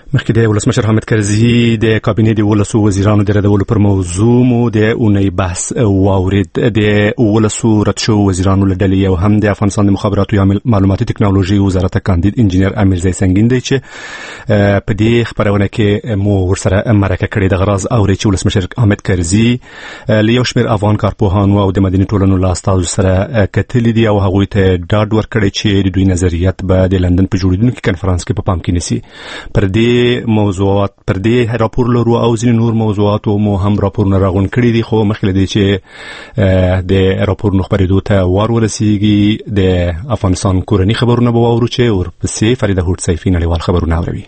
مخکې د ولسمشر حامد کرزي د کابینې د ولسو وزیرانو د ردولو پر موضوع مو د اونۍ بحث واورید. د ولسو رد شوو وزیرانو له ډلې یو هم د افغانستان د مخابراتو یا معلوماتي ټکنالوژي وزارت کاندید انجینر امیرزی سنگین دی چې په دې خبرونه کې مو ورسره مرکه کړې. د غراز اوري چې ولسمشر حامد کرزي له یو شمېر افغان کارپوهانو او د مدني ټولنو له استازو سره کتلي دي او هغوی ته ډاډ ورکړی چې د دوی نظریات به د لندن په جوړیدونکي کنفرانس کې په پام کې نیسي. پر دې موضوعات پر دې راپور لرو او ځینې نور موضوعاتو مو هم راپورونه راغون کړي دي، خو مخکې له دې چې د راپورونو خپرېدو ته وار ورسیږي د افغانستان کورني خبرونه به واورو چې ورپسې فریده هوډ سیفي نړیوال خبرونه اوري.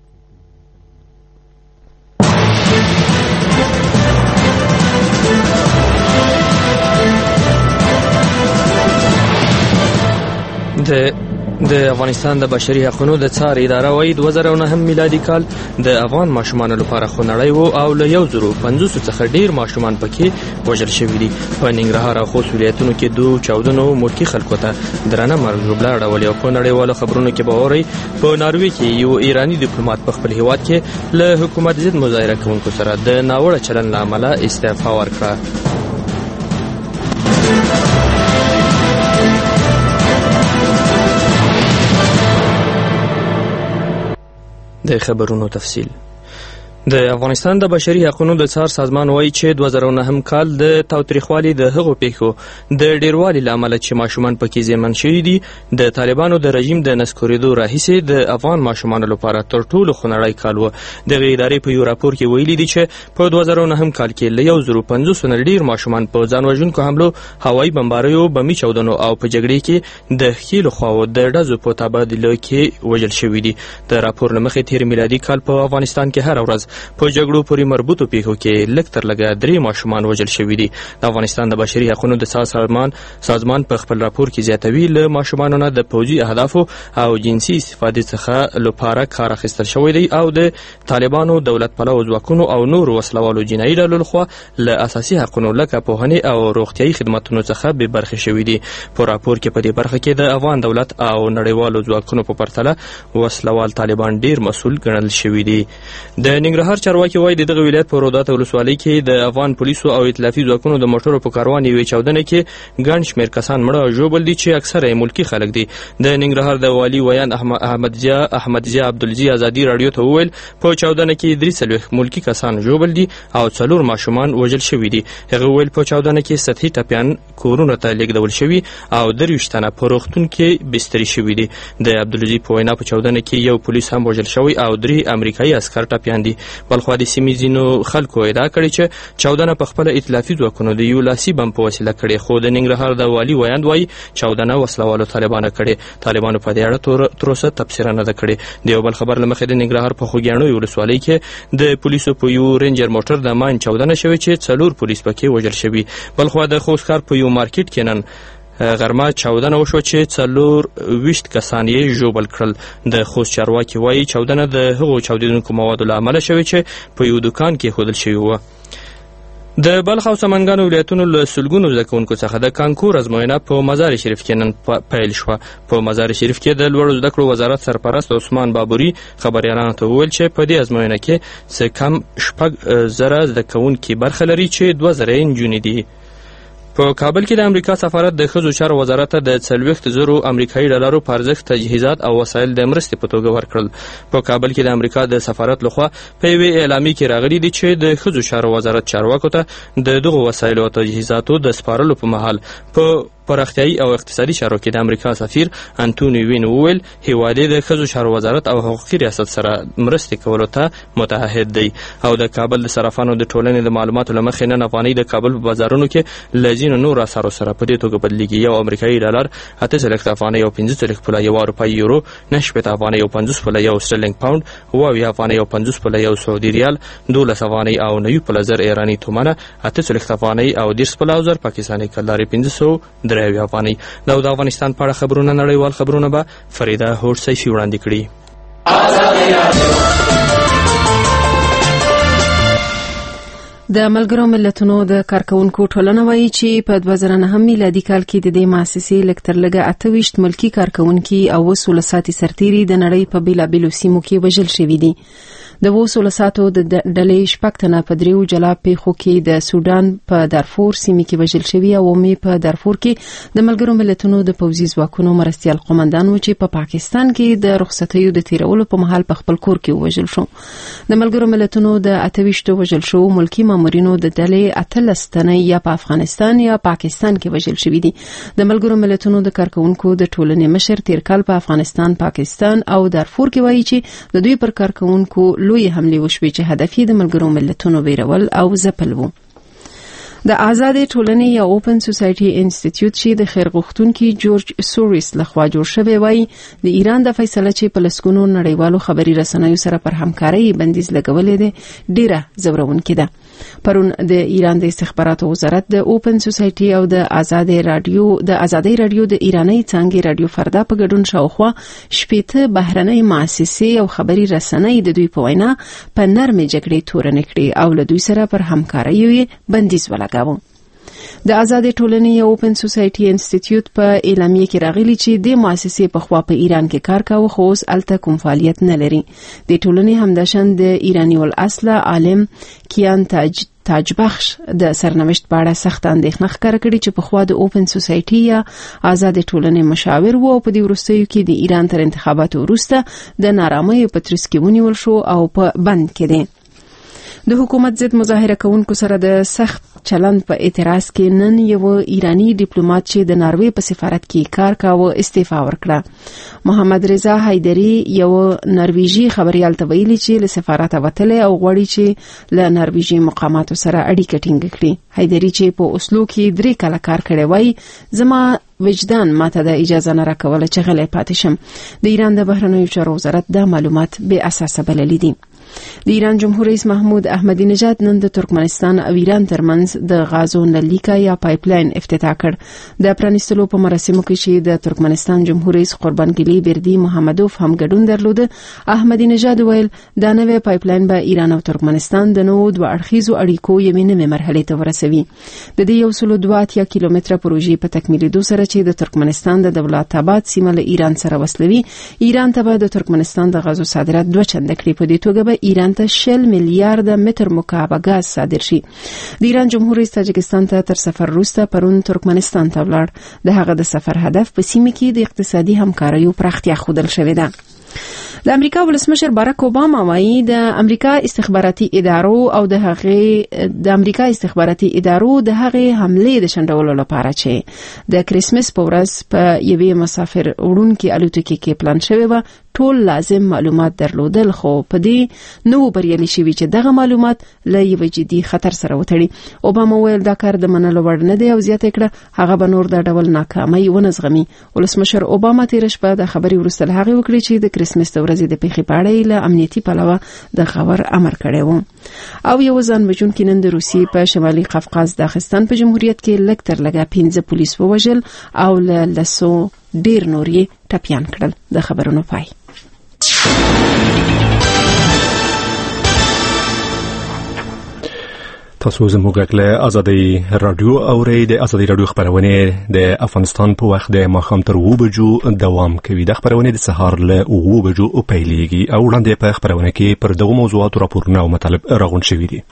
د افغانستان د بشري حقوقو د څار اداره وايي 2009 میلادي کال د افغان ماشومانو لپاره خونړی وو او له 150 څخه ډیر ماشومان پکې وژل شوي دي. په ننګرهار او خوست ولایتونو کې دوه چاودنو ملکی خلکو ته درنه مرګ ژوبله اړولې او په نړیوالو خبرونو کې به اوري په ناروې کې یو ایرانی ډیپلوماټ په خپل هیواد کې له حکومت ضد مظاهره کوونکو سره د ناوړه چلند له امله استعفا ورکړه. د خبرونو تفصیل. د افغانستان د بشري حقوقو د څار سازمان وایي چې 2009 کال د تاوتریخوالي د هغو پیښو د ډیروالي له امله چې ماشومان پکې زیانمن شوي دي د طالبانو د رژیم د نسکورېدو راهیسې د افغان ماشومانو لپاره تر ټولو خونړی کال و. دغه ادارې په یو راپور کې ویلي دي چې په 2009 کال کې له 150 نه ډیر ماشومان په ځان وژونکو حملو، هوایي بمباریو، بمي چاودنو او په جګړې کې د ښکېلو خواو د ډزو په تبادله کې وژل شوي دي. د راپور له مخې تیر میلادي کال په افغانستان کې هر ورځ په جګړو پورې مربوطو پیښو کې لږ تر لږه 3 ماشومان وژل شوي دي. د افغانستان د بشري حقوقو د سازمان په خپل راپور کې زیاتوي له ماشومانو نه د پوځي اهدافو او جنسي استفادې څخه لپاره کار اخیستل شوی دی او د طالبانو، دولت پلو ځواکونو او نور وسلوالو جنایي ډلو لخوا له اساسي حقوقو لکه پوهنې او روغتیايي خدماتو څخه بې برخې شوي دي. په راپور کې په دې برخه کې د افغان دولت او نړیوالو ځواکونو په پرتله وسلوال طالبان ډیر مسؤل ګڼل شوي دي. د ننګرهار چارواکي وایي د دغه ولایت په رودات ولسوالۍ کې د افغان پولیسو او ائتلافي ځواکونو د موټرو په کاروان یوې چاودنه کې ګڼ شمېر کسان مړه او ژوبل دي چې اکثره یې ملکي خلک دي. د ننګرهار د والي ویان احمدضیا عبدالزي ازادي راډیو ته وویل په چاودنه کې 43 ملکي کسان ژوبل دي او 4 ماشومان وژل شوي دي. هغه وویل په چاودنه کې سطحي ټپیان کورونو ته لیږدول شوي او 23 تنه په روغتون کې بستري شوي دي. د عبدالزي په وینا په چاودنه کې یو پولیس هم وژل شوی او 3 امریکایي عسکر ټپیان دي. بلخوا د سیمې ځینو خلکو ادعا کړې چې چاودنه په خپله ائتلافي ځواکونو د یو لاسي بم په وسیله کړې، خو د ننګرهار د والي ویاند وایي چاودنه وسلوالو طالبانو کړې. طالبانو په دې اړه تر اوسه تبصره نه ده کړې. د یو بل خبر له مخې د ننګرهار په خوږیاڼیو ولسوالۍ کې د پولیسو په یو رینجر موټر د ماین چاودنه شوې چې 4 پولیس پکې وژل شوي. بلخوا د خوست ښار په یو مارکیټ کې نن غرمه چاودنه وشوه چې 24 کسان یې ژوبل کړل. د خوست چارواکي وایي چاودنه د هغو چاودېدونکو موادو له امله شوې چې په یو دکان کې ښودل شوي وه. د بلخ او سمنګانو ولایتونو له سلګونو زده کوونکو څخه د کانکور ازموینه په مزار شریف کې نن پیل شوه. په مزار شریف کې د لوړو زده کړو وزارت سرپرست عثمان بابوري خبریالانو ته وویل چې په دې ازموینه کې څه کم 6,000 زده کوونکي برخه لري چې 2,000 نجونې دي. په کابل کې د امریکا سفارت د ښځو چارو وزارت ته د 40,000 امریکایي ډالرو په ارزښت تجهیزات او وسایل د مرستې په توګه ورکړل. په کابل کې د امریکا د سفارت لخوا په یوې اعلامیې کې راغلي دي چې د ښځو چارو وزارت چارواکو ته د دغو وسایلو او تجهیزاتو د سپارلو په مهال په پراختیايي او اقتصادي چارو کې د امریکا سفیر انټونی وین وویل هیواد د ښځو چارو وزارت او حقوقي ریاست سره مرستې کولو ته متعهد دی. او د کابل د صرافانو د ټولنې د معلوماتو له مخې نن افغانۍ د کابل په بازارونو کې له ځینو نورو اسعارو سره په دې توګه بدلیږي. یو امریکایي ډالر 8 افغانۍ او 15 پوله، یو اروپایي یورو 9 افغانۍ او 50 پوله، یو سټرلینګ پاوند 2 افغانۍ او 50 پوله، یو سعودي ریال 12 افغانۍ او 9 پوله، زر ایرانی تومانه 8 افغانۍ او 10 پوله، او زر پاکستاني کلدارې 500 افغانۍ. دا د افغانستان په اړه خبرونه نړیوال خبرونه به فریده هوډ سیفي وړاندې کړي. د ملګرو ملتونو د کارکونکو ټولنه وایي چې په 2009 میلادي کال کې د دې مؤسسې لکتر لګه 28 ملکی کارکونکو او 16 ساتي سرتیري د نړۍ په بیلابیلو سیمو کې وژل شوي دي. د 16 ساتو د ډلې شپږ تنه په دریو جلا پیښو کې د سودان په دارفور سیمه کې وژل شوي او مې په دارفور کې د ملګرو ملتونو د پوځي ځواکونو مرستيال قومندان و چې په پاکستان کې د رخصتیو د تیرولو په مهال په خپل کور کې وژل شو. د ملګرو ملتونو د 28 وژل شو ملکی مامورینو د ډلې 18 تنه یا په افغانستان یا پاکستان کې وژل شوي دي. د ملګرو ملتونو د کارکونکو د ټولنې مشر تیر کال په افغانستان، پاکستان او دارفور کې وایي چې د دوی پر کارکونکو لوی حمله وشوي چې هدف یې د ملګرو ملتونو ویرول او ځپل وو. د آزادې ټولنې یا اوپن سوسایټي انسټیټیوټ چې د خیر غوښتونکي جورج سوریس لخوا جوړ شوی وایي د ایران د فیصله چې په لسګونو نړیوالو خبري رسنیو سره پر همکارۍ بندیز لګولې ده ډیره زورونکې ده. پرون د ایران د استخباراتو وزارت د اوپن سوسایټي او د آزادۍ رادیو د ایرانی څنګه رادیو فردا په ګډون شاوخوا شپېته بهرنۍ مؤسسې او خبري رسنۍ د دوی په وینا په نرمه جګړې تورن کړي او له دوی سره پر همکارۍ بندیز ولګاوه. د آزادې ټولنې یا اوپن سوسایټي انسټیټیوټ په اعلامیه کې راغلي چې د مؤسسې په خوا په ایران کې کار کاوه خو اوس الته کوم فعالیت نه لري. د ټولنې همداشان د ایرانی الاصل عالم کیان تاجبخش د سرنوشت په اړه سخت اندېښنه ښکاره کړې چې په خوا د اوپن سوسایټي یا آزادې ټولنې مشاور وو په دې وروستیو کې د ایران تر انتخاباتو وروسته د نارامۍ په ترڅ کې ونیول شو او په بند کې دی. د حکومت ضد مظاهره کوونکو سره د سخت چلند په اعتراض کې نن یو ایرانی ډیپلوماټ چې د ناروې په سفارت کې کار کاوه استعفا ورکړه. محمد رضا حیدری یو نرویجی خبريال ته ویلي چې له سفارت وتلی او غواړي چې له نرویجی مقاماتو سره اړیکه ټینګ کړي. حیدری چې په اوسلو کې 3 کاله کار کړی وای زما وجدان ماته د اجازه نه راکوله چې غلې پاتې شم. د ایران د بهرنیو چارو وزارت د معلومات بے اساسه بللي دي. د ایران جمهور رئیس محمود احمدی نژاد نن د ترکمنستان او ایران ترمنځ د غازو نلیکا یا پایپلاین افتتاح کړ. د پرانیستلو په مراسمو کې چې د ترکمنستان جمهور رئیس قربانګلی بردی محمدوف هم ګډون درلود، احمدی نژاد ویل دا نوې پایپلاین به ایران او ترکمنستان د نوو دوه اړخیزو اړیکو یوې نوې مرحلې ته ورسوي. د دې 102 کیلومتره پروژې په تکمیلېدو سره چې د ترکمنستان د دولت آباد سیمه له ایران سره وصلوي، ایران ته به د ترکمنستان د غازو صادرات 2 چنده کړي. په دې توګه ایران ته 60 میلیارډ متر مکعب غاز صادر شي. د ایران جمهور رئیس تاجکستان ته تر سفر وروسته پرون ترکمنستان ته ولاړ. د هغه د سفر هدف په سیمه کې د اقتصادي همکاریو پراختیا ښودل شوې ده. د امریکا ولسمشر باراک اوباما وایي د امریکا استخباراتي ادارو د هغې حملې د شنډولو لپاره چې د کریسمس په ورځ په یوې مسافر وړونکي الوتکې کې پلان شوی و ټول لازم معلومات درلودل، خو په دې نو بریالي شوي چې دغه معلومات له یو جدي خطر سره وتړي. اوباما ویل دا کار د منلو وړ نه دی او زیاته کړه هغه به نور د ډول ناکامۍ ونه زغمي. ولسمشر اوباما تیر شپه د خبري وروسته هغه وکړي چې د کریسمس د ورځې د پیښې په اړه له امنیتي پلوه د خبر امر کړی و. او یو ځان وژونکي نن د روسیې په شمالي قفقاز داغستان په جمهوریت کې لکتر لګا 15 پولیس ووژل او له لسو ډیر نور یې ټپیان کړل. د خبرونو پای. تاسو زموږ له آزادۍ رادیو اورئ. د آزادۍ رادیو خبرونه د افغانستان په وخت د ماښام تر 2 بجو دوام کوي. د خبرونه د سهار له 2 بجو پیلېږي او وړاندې په خبرونه کې پر دغه موضوعاتو راپورونه او مطالب راغونډ شوي دي.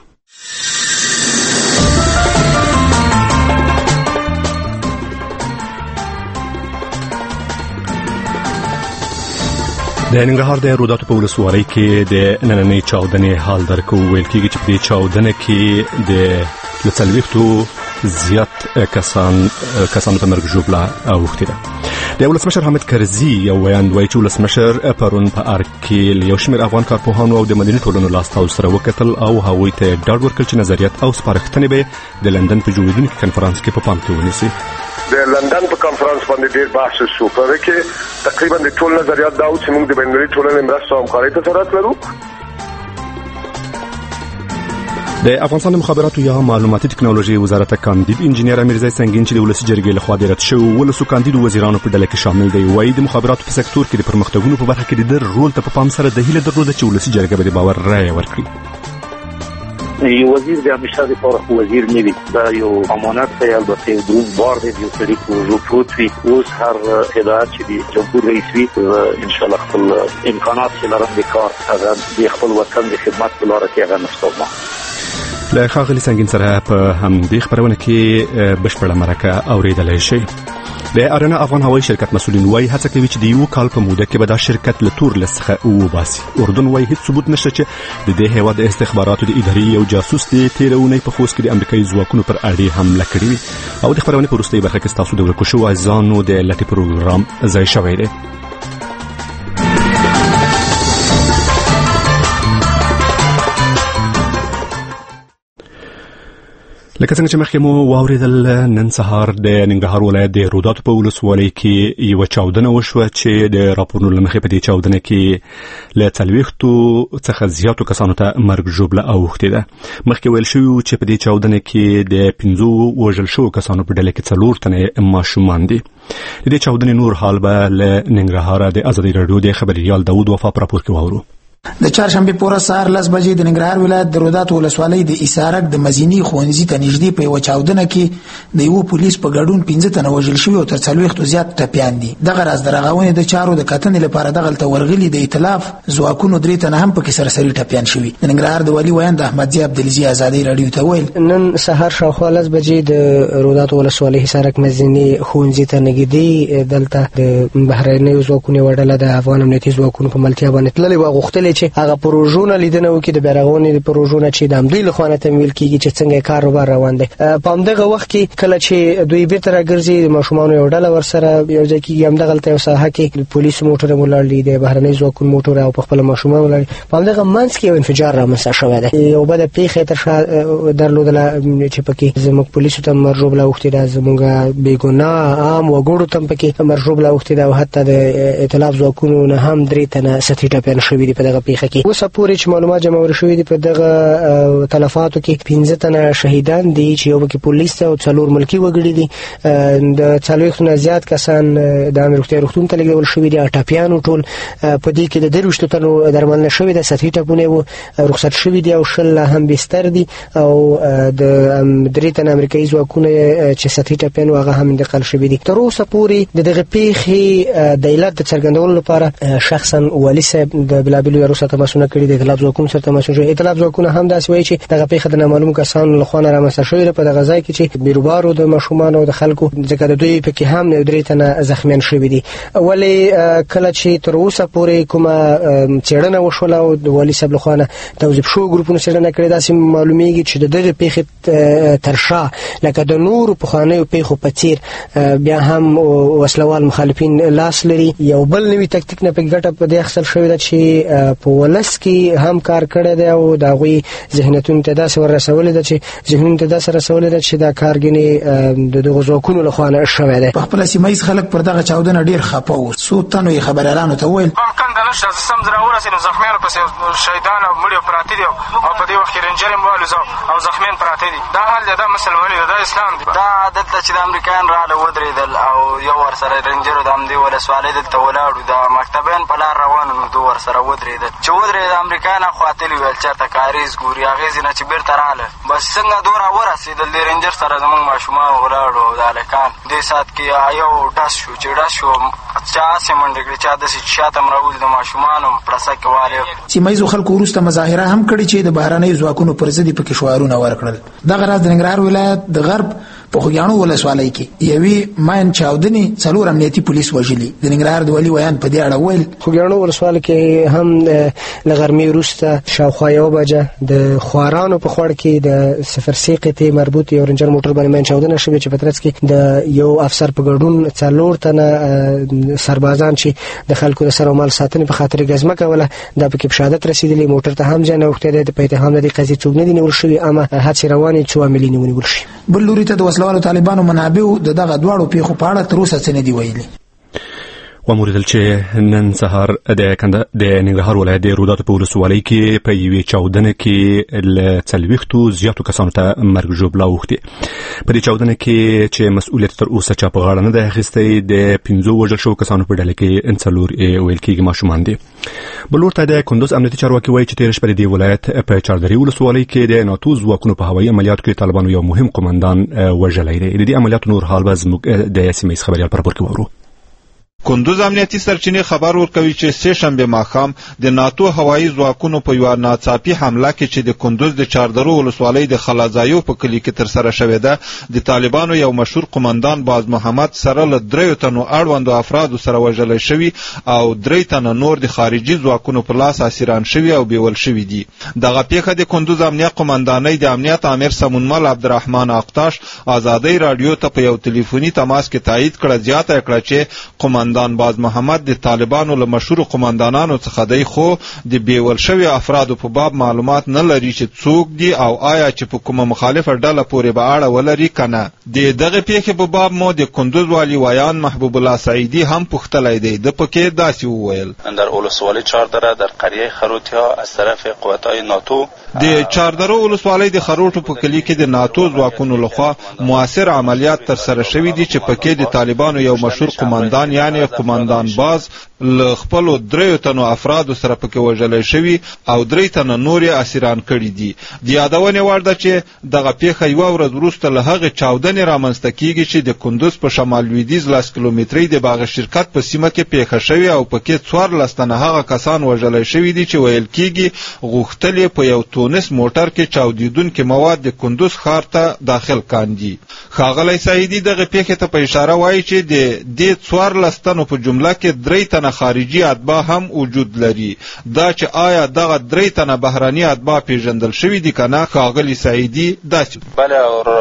د ننګرهار د روداتو په ولسوالۍ کې د نننۍ چاودنې حال درکو ویل کېږي چې په دې چاودنه کې د لڅلويختو زیات کسان په مرګ ژوبله اوښتي ده. د ولسمشر حامد کرزي یو ویاند وایي چې ولسمشر پرون په ارګ کې یو شمېر افغان کارپوهانو او د مدني ټولنو لاسته سره وکتل او هغوی ته ډاډ ورکړ چې نظریات او سپارښتنې به د لندن په جوړیدونکي کنفرانس کې په پام کې ونیسي. د لندن په کنفرانس باندې ډېر بحث شو په کې تقریبا د ټول نظریات دا چې موږ د بینالمللي ټولنې مرسته او همکارۍ ته ضرورت لرو. د افغانستان د مخابراتو یا معلوماتي ټکنالوژي وزارت کاندید انجنیر امیرزای سنگین چې د ولسی جرګې لخوا د رد شوی ولسو کاندید وزیرانو په ډله کې شامل دی، وایي د مخابراتو په سکتور کې د پرمختګونو په برخه کې د رول ته په پام سره د هیله درلوده چې ولسی جرګه به د باور رایه ورکړي. یو وزیر د همیشه لپاره وزیر نه وي، دا یو امانت دی، البته دروند بار دی یو سړي په پروت وي. اوس هر هدایت چې د جمهور رئیس وي ان شاء الله خپل امکانات چې لرم د کار هغه د خپل وطن د خدمت په لاره کې هغه نستوم. له ښاغلي سنگین سره په همدې خبرونه کې بشپړه مرکه اوریدلی شي. د اریانا افغان هوایي شرکت مسؤلین وایي هڅه کوي چې د یو کال په موده کې به دا شرکت له تور لیست څخه وباسي. اردن وایي هیڅ ثبوت نشته چې د دې هیواد د استخباراتو د ادارې یو جاسوس د تیرونې په خوست کې د امریکایي ځواکونو پر اړې حمله کړې وي. او د خبرونې په وروستۍ برخه کې تاسو د ورکو شوو عزیزانو د لټۍ پروګرام ځای شوی دی. لکه څنګه چې مخکې مو واوریدل، نن سهار د ننګرهار ولایت د روداتو په ولسوالۍ کې یو چاودنه وشوه چې د راپورونو له مخې په دې چاودنه کې له 40 څخه زیاتو کسانو ته مرګ ژوبله اوښتې ده. مخکې ویل شوي چې په دې چاودنه کې د 15 وژل شوو کسانو په ډله کې 4 تنه ماشومان دي. د دې چاودنې نور حال به له ننګرهار د ازادي راډیو د خبريال داود وفا پر راپور کې واورو. د چهارشنبه پورې سهار 10 بجې د ننګرهار ولایت د روداتو ولسوالۍ د اسارک د مزینی ښوونځي ته نږدې په یو چاودنه کې د یو پولیس په ګډون 15 تنه وژل شوي او تر 40 زیات ټپیان دي. دغه راز د رغونې د چارو د کتنې لپاره دغلته ورغلي د ائتلاف ځواکونو 3 تنه هم پکې سرسري ټپیان شوي. د ننګرهار د والي ویاند احمد زی عبدالعزیز ازادي راډیو ته ویل نن سهار شاوخوا 10 بجې د روداتو ولسوالۍ اسارک مزینی ښوونځي ته نږدې دلته د بهرنیو ځواکونو وړاندې د افغان امنیتي ځواکونو په ملتیا باندې تللي و غوښتل چې هغه پروژونه لیدنه وکړي د بیرغونې د پروژونه چې د امدوی له خوا تمویل کیږي چې څنګه کاروبار روان دی. په همدغه وخت کې کله چې دوی بیرته راګرځي د ماشومانو یو ډله ورسره یو ځای کېږي، همدغلته یو ساحه کې پولیس موټر ولاړ دي، د بهرنۍ ځواکونو موټر او په خپل ماشومان ولاړ. په همدغه منځ کې یو انفجار رامنځته شوی دی. یو بده پیښه تر شا درلودله چې پکې زموږ پولیسو ته مرګ ژوبله اوښتې ده، زموږ بېګناه عام وګړو ته پکې مرګ ژوبله اوښتې ده او حتی د ائتلاف ځواکونو نه هم 3 تنه سطحي ټپیان شوي دي په دغه پیښه کې. اوس پورې چې معلومات جمع شوي دي په دغه تلفاتو کې 15 تنه شهیدان دي چې یو کې پولیس ته او 4 ملکی وګړي دي. د 40 نه زیات کسان د امیر روغتون ته لګول شوي دي. ټپیانو ټول په دې کې د 23 تنو درملنه شوې ده، سطحي ټپونه وو رخصت شوي دي او شل هم بستر دي او د 3 تنه امریکایي ځواکونه چې سطحي ټپیان هغه هم انتقال شوي دي. تر اوسه پورې دغه پیښې د علت د څرګندولو لپاره شخصا والي صاحب د بلابلو یارو تماسونه کړي دي. ائتلاف ځواکونو سره تماسونه شوي. ائتلاف ځواکونه هم داسې وایي چې دغه پیښه د نامعلوم کسانو له خوا رامنځته شوې ده په دغه ځای کې چې بیروبارو د ماشومان او د خلکو ځکه د دوی پکې هم 3 تنه زخمیان شوي دي. ولې کله چې تر اوسه پورې کومه څېړنه وشوله او د والي صاحب له خوا توظیف شوو ګروپونو څېړنه کړې، داسې معلومیږي چې د دغه پیښې تر شا لکه د نورو پخوانیو پیښو په څېر بیا هم وسلوال مخالفین لاس لري. یو بل نوي تکتیک نه پکې ګټه په دې اخیستل شوې ده چې په ولس کې هم کار کړی دی او د هغوی ذهنیتونو ته داسې ورسولې ده چې ذهنونو ته داسې رسولې ده چې دا کار ګنې د دغو ځواکونو له خوا نه شوی دی. په خپله سیمه ییز خلک پر دغه چاودنه ډېر خفه وو. څو تنو یې خبریالانو ته وویل کنده نشته سم زه راورسېدم، زخمیانو پسې شهیدان او مړي پراته دي او په دې وخت کې رینجر هم والوځه او زخمیان پراته دي. دا حال دی، دا مسلماني ده، دا اسلام دی. دا دلته چې د امریکایان راغله ودرېدل او یو ورسره رینجرو د همدې ولسوالۍ دلته ولاړو، د مکتبین په لار روان نو دو ورسره ودرېدل. چې ودرېد امریکایان خواطلي ویل چېرته کاریز ګوري، هغې ځای نه چې بېرته راغله بس څنګه دور راورسېدل د رینجر سره زموږ ماشومان ولاړو او د هلکان. دې ساعت کې یو ډس شو چې ډس شو چا هسې منډې کړې، چا داسې چې شاته م راولي د ماشومانو پړسه کې والې. سیمه ییزو خلکو وروسته مظاهره هم کړې چې د بهرنیو ځواکونو پر ضد یې پکې شعارونه ورکړل. دغه راز د ننګرهار ولایت د غرب په خوږیاڼو ولسوالۍ کې یوې ماین چاودنې 4 امنیتي پولیس وژلي. د ننګرهار د والي ویاند په دې اړه ویل خوږیاڼو ولسوالۍ کې هم له غرمې وروسته شاوخوا 1 بجه د خوارانو په خوړ کې د صفرسي قطعې مربوط یو رینجر موټر باندې ماین چاودنه شوې چې په ترڅ کې د یو افسر په ګډون 4 تنه سربازان چې د خلکو د سر او مال ساتنې په خاطر ګزمه کوله دا پکې په شهادت رسېدلي. موټر ته هم زیان اوښتی دی. په اتهام د دې قضیې څوک نه دي نیول شوي، اما هڅې روانې څو عاملین یې ونیول شي. بل لوري ته د وسلوالو طالبانو منابعو د دغه دواړو پیښو په اړه تر اوسه څه نه دي ویلي. وموریدل چې نن سهار د ننګرهار ولایت د روداتو په ولسوالۍ کې په یوې چاودنه کې ل 40 زیاتو کسانو ته مرګ ژوبلا وختي. په دې چاودنه کې چې مسؤلیت تر اوسه چا په غاړه نه ده اخیستی، د 15 وژل شوو کسانو په ډله کې انڅلور ویل کېږي ماشومان دي. بل ورته د کندوز امنیتي چارواکي وایي چې تېره شپه د دې ولایت په چاردرې ولسوالۍ کې د ناتو ځواکونو په هوایي عملیاتو کې طالبانو یو مهم قومندان وژلی دی. د دې عملیاتو نور حال به زموږ د سیمه خبريال پر کې وورو. کندوز امنیتي سرچینې خبر ورکوي چې سه شنبه ماښام د ناتو هوایي ځواکونو په یو ناڅاپي حمله کې چې د کندوز د چاردرو ولسوالۍ د خلازایو په کلی کې تر سره شوې ده، د طالبانو یو مشهور قومندان باز محمد سره له 3 تنو اړوندو افرادو سره وژل شوی او 3 تنه نور د خارجي ځواکونو په لاس اسیران شوی او بیول شوی دي. دغه پیښه د کندوز امنیت قومندانۍ د امنیت امیر سمونمل عبدالرحمن اقتاش ازادۍ رادیو ته په یو ټلیفوني تماس کې تایید کړه، زیاته کړه چې قومندان باز محمد د طالبانو له مشهور قومندانانو څخه دی، خو د بیول شوی افرادو په باب معلومات نه لري چې څوک دي او آیا چې په کومه مخالفه ډله پورې به اړه ولري کنه. د دغه پیښې په باب مو د کندوز والی ویان محبوب الله سعیدی هم پوښتلی دی. د پکې داسې وویل: در ولسوالی چاردره در قریه خروتیا از طرف قوتای ناتو د چاردرو ولسوالۍ د خروټو په کلی کې د ناتو ځواکونو لخوا موثر عملیات تر سره شوي دي چې پکې د طالبانو یو مشهور قومندان یعنی قومندان باز له خپل 3 تنو افرادو سره پکې وژل شوی او 3 تنه نور اسیران کړي دي. د یادونه وړ ده چې دغه پیښه یو ورځ وروسته له هغه چاودنې رامنځته کیږي چې د کندوز په شمال لویدیځ 10 کیلومتري د باغ شرکت په سیمه کې پیښه شوی او پکې 14 تنه هغه کسان وژل شوی دي چې ویل کیږي غوښتل په یو تونس موټر کې چاودیدونکو مواد د کندوز ښار ته داخل کاندي. ښاغلی سعیدی دغه پیښې ته په اشاره وایي چې د دې 14 تنو په جمله کې 3 تنه خارجي اتباع هم وجود لري. دا چې آیا دغه 3 تنه بهراني اتباع پیژندل شوی دي کنه؟ ښاغلی سعیدی داسې بله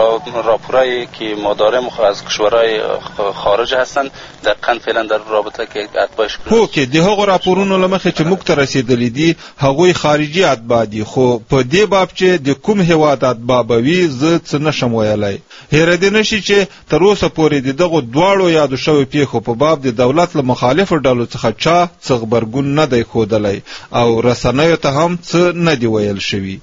راپورایی که ما داریم از کشورهای خارج هستند دقیقاً فعلا در رابطه که اتباعش هو کې د هغو راپورونو له مخې چې موږ ته رسېدلي دي هغوی خارجي اتباع دي، خو په دې باب چې د کوم هیواد اتباع به وي زه څه نشم ویلی. هیره دې نشي چې تر اوسه پورې د دغو دواړو یادو شویو پیښو په باب د دولت له مخالفو ډلو څخه چا څه غبرګون نه دی ښودلی او رسنیو ته هم څه نه دي ویل شوي.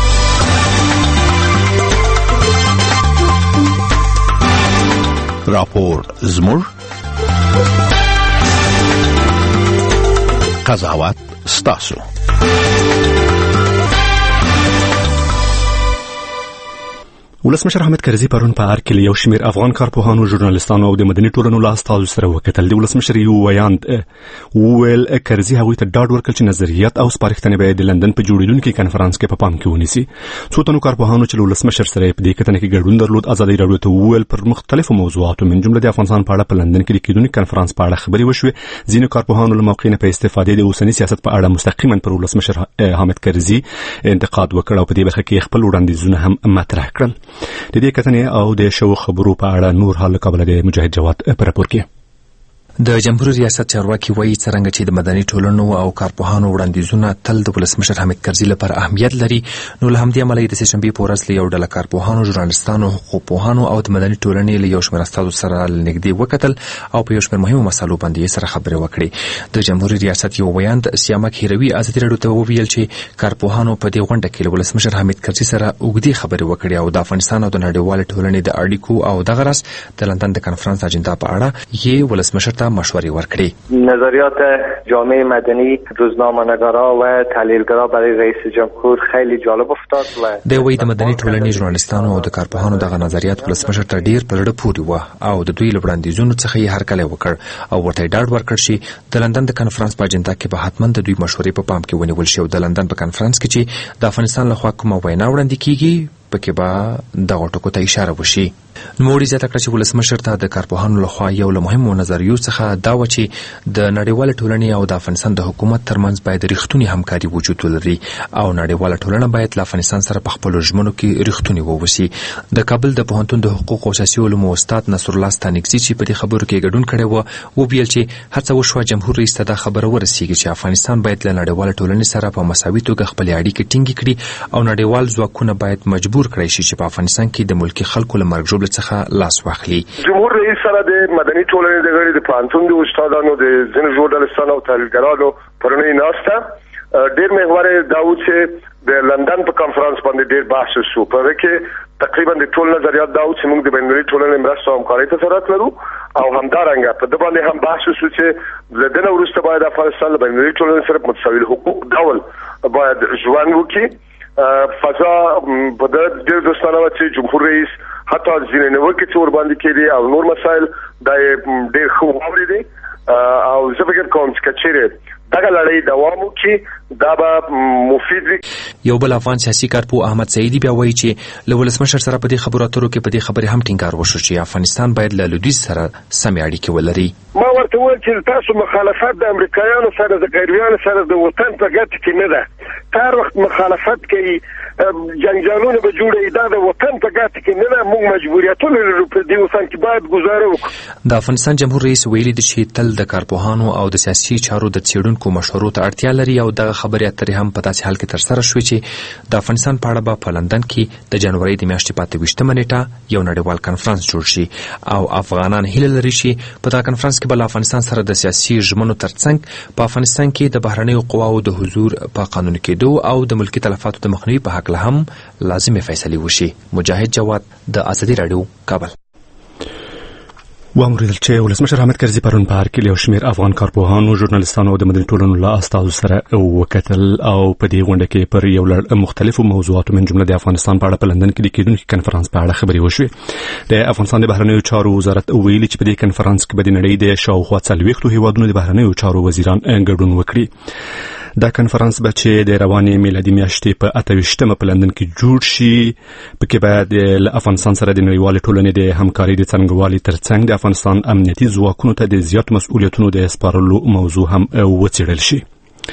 راپور زموږ قضاوت ستاسو. ولسمشر حامد کرزي پرون په ارګ کې یو شمېر افغان کارپوهانو، ژورنالستانو او د مدني ټولنو له استازو سره وکتل. د ولسمشر یو ویاند وویل کرزي هغوی ته ډاډ ورکړ چې نظریات او سپارښتنې به د لندن په جوړېدونکي کنفرانس کې په پام کې ونیسي. څو تنو کارپوهانو چې له ولسمشر سره په دې کتنه کې ګډون درلود ازادي راډیو ته وویل پر مختلفو موضوعاتو من جمله د افغانستان په اړه په لندن کې د کېدونکي کنفرانس په اړه خبرې وشوې. ځینو کارپوهانو له موقع نه په استفادې د اوسني سیاست په اړه مستقیما پر ولسمشر حامد کرزي انتقاد وکړ او په دې برخه کې خپل وړاندیزونه هم مطرح کړل. د دې کتنې او د شو خبرو په اړه نور حال قبل د مجاهد جواد پر راپور کې د جمهوریت ریاست چارواکي وایي څرنګه چې د مدني ټولنو او کارپوهانو وړاندیزونه تل د ولسمشر حامد کرزي لپاره اهمیت لري، نو له همدې امله د سهشنبې په ورځ له یو ډله کارپوهانو، ژورنالستانو، حقوقپوهانو او د مدني ټولنې له یو شمېر استازو سره نږدې وکتل او په یو شمېر مهمو مسایلو باندې سره خبرې وکړې. د جمهوریت ریاست یو ویاند سیامک هیروي ازادي راډیو ته وویل چې کارپوهانو په دې غونډه کې له ولسمشر حامد کرزي سره اوږدې خبرې وکړې او د افغانستان او د نړیوالې ټولنې د اړیکو او دغه راز د لندن د کنفرانس اجندا په اړه یې ولسمشر ته مشورې ورکړې. نظریات جامعه مدنی، روزنامه‌نگارا و تحلیلگرا برای رئیس جمهور خیلی جالب افتاد و د وی د مدني ټولنې ژورنالستانو او د کارپوهانو دغه نظریات ولسمشر ته ډیر په زړه پورې و او د دوی له وړاندیزونو څخه یې هرکلی وکړ او ورته ډاډ ورکړ چې د لندن د کنفرانس په اجندا کې به حتما د دوی مشورې په پام کې ونیول شي او د لندن په کنفرانس کې چې د افغانستان لخوا کومه وینا وړاندې کیږي پکې به دغه ټکو ته اشاره وشي. نوموړي زیاته کړه چې ولسمشر ته د کارپوهانو لخوا یو له مهمو نظریو څخه دا و چې د نړیوالې ټولنې او د افغانستان د حکومت ترمنځ باید رښتونې همکاري وجود ولري او نړیواله ټولنه باید له افغانستان سره په خپلو ژمنو کې رښتونې واوسي. د کابل د پوهنتون د حقوق او سیاسي علومو استاد نصرالله ستانکزي چې په دې خبرو کې ګډون کړی و وویل چې هڅه وشوه جمهور رئیس ته دا خبره ورسیږي چې افغانستان باید له نړیواله ټولنې سره په مساوي توګه خپلې اړیکې ټینګې کړي او نړیوال ځواکونه باید مجبور کړی شي چې په افغانستان کې د ملکي خلکو له مرګ ژوبلو مقابله څخه لاس واخلي. جمهور رئیس سره د مدني ټولنې د غړي د پانتون د استادانو د ځینو ژورنالستانو او تحلیلګرانو پرونی ناسته ډیر محور داوود چې د لندن په کانفرنس باندې ډیر بحث وشو په کې تقریبا د ټول نظریات داوود چې موږ د بینالمللي ټولنې مرسته او همکارۍ ته ضرورت لرو او همدارنګه په دې باندې هم بحث وشو چې د دنیا وروسته باید افغانستان د بینالمللي ټولنې سره متساوي حقوق ډول باید ژوند وکړي. فضا په د ډیر دوستانه چې جمهور رئیس حتی ځینې نوکې چې ور باندې کېدي او نور مسایل د ډیر خو اورېدي او زه فکر کوم چې کچېره دغه لړۍ دوام وکړي دا به مفید وي. یو بل افغان سیاسي کارپوه احمد سعیدي بیا وایي چې له ولسمشر سره په دې خبرو اترو کې په دې خبرې هم ټینګار وشو چې افغانستان باید له لویدیځ سره سمې اړیکې ولري. ما ورته وویل چې تاسو مخالفت د امریکایانو سره د غیرویانو سره د وطن په ګټه کې نه ده. هر وخت مخالفت کوي جنجالونه به جوړي دا د وطن په ګټه کې نه ده. موږ مجبوریتونه لرو په دې وطن کې باید گزاره وکړو. د افغانستان جمهور رئیس ویلي دی چې تل د کارپوهانو او د سیاسي چارو د څېړونکو مشورو ته اړتیا لري او دغه خبرې اترې هم په داسې حال کې ترسره شوې چې د افغانستان په اړه به په لندن کې د جنوري د میاشتې په 28 نیټه یو نړیوال کنفرانس جوړ شي او افغانان هیله لري چې په دغه کنفرانس کې به له افغانستان سره د سیاسي ژمنو ترڅنګ په افغانستان کې د بهرنیو قواو د حضور په قانون کېدو او د ملکي تلفاتو د مخنیوي په حق له هم لازمي فیصلې وشي. مجاهد جواد د ازادي رادیو کابل. واوریدل چې ولسمشر حامد کرزي پرون په هر کې یو شمېر افغان کارپوهانو ژورنالستانو او د مدني ټولنو له استازو سره وکتل او په دې غونډه کې پر یو لړ مختلفو موضوعاتو من جمله د افغانستان په اړه په لندن کې د کېدونکي کنفرانس په اړه خبرې وشوې. د افغانستان د بهرنیو چارو وزارت ویلي چې په دې کنفرانس کې به د نړۍ د شاوخوا 40 هیوادونو د بهرنیو چارو وزیران ګډون وکړي. دا کنفرانس به چې د روانې میلادي میاشتې په 28 په لندن کې جوړ شي پکې به د افغانستان سره د نړیوالې ټولنې د همکارۍ د څرنګوالي ترڅنګ د افغانستان امنیتي ځواکونو ته د زیات مسؤلیتونو د سپارلو موضوع هم وڅېړل شي.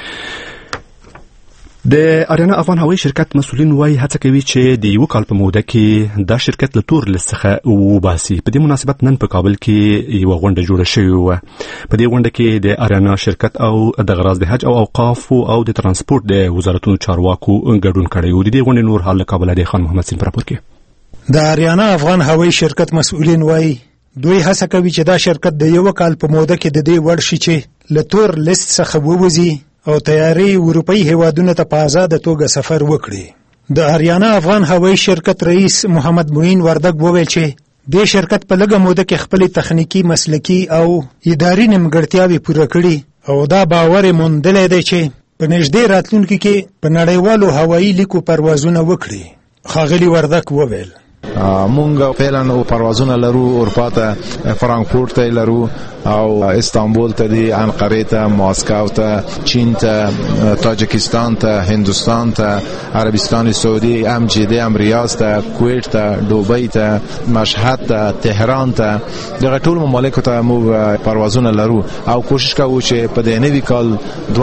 د اریانا افغان هوایي شرکت مسؤلین وايي هڅه کوي چې د یو کال په موده کې دا شرکت له تور لیست څخه وباسي. په دې مناسبت نن په کابل کې یو غونډه جوړه شوې وه. په دې غونډه کې د اریانا شرکت او د غراض د حج او اوقاف او د ترانسپورت د وزارتونو چارواکو ګډون کړی و. د دې غونډې نور حال له کابل د خان محمد سین راپور کوي. د اریانا افغان هوایي شرکت مسؤلین وايي دوی هڅه کوي چې دا شرکت د یو کال په موده کې د دې وړ شي چې له تور لیست څخه ووځي او تیاری اروپאי هیوادونو ته په آزاد توګه سفر وکړي. د اریانا افغان هوایي شرکت رئیس محمد معین وردګ وویل چې د شرکت په لږه موده کې خپل تخنیکی مسلکی او اداري نیمګړتیاوې پوره کړي او دا باور موندلی دی چې په نږدې راتلونکي کې په نړیوالو هوایي لیکو پروازونه وکړي. ښاغلي وردګ وویل مونږ فعلا پروازونه لرو اروپا ته فرانکفورت ته لرو او استانبول ته دی انقره ته ماسکو ته چین ته تاجکستان ته هندوستان ته عربستان سعودی جده ریاض ته کویت ته دوبی ته مشهد ته تهران ته دغه ټول ممالک ته مو پروازونه لرو او کوشش کوو چې په دې نوي کال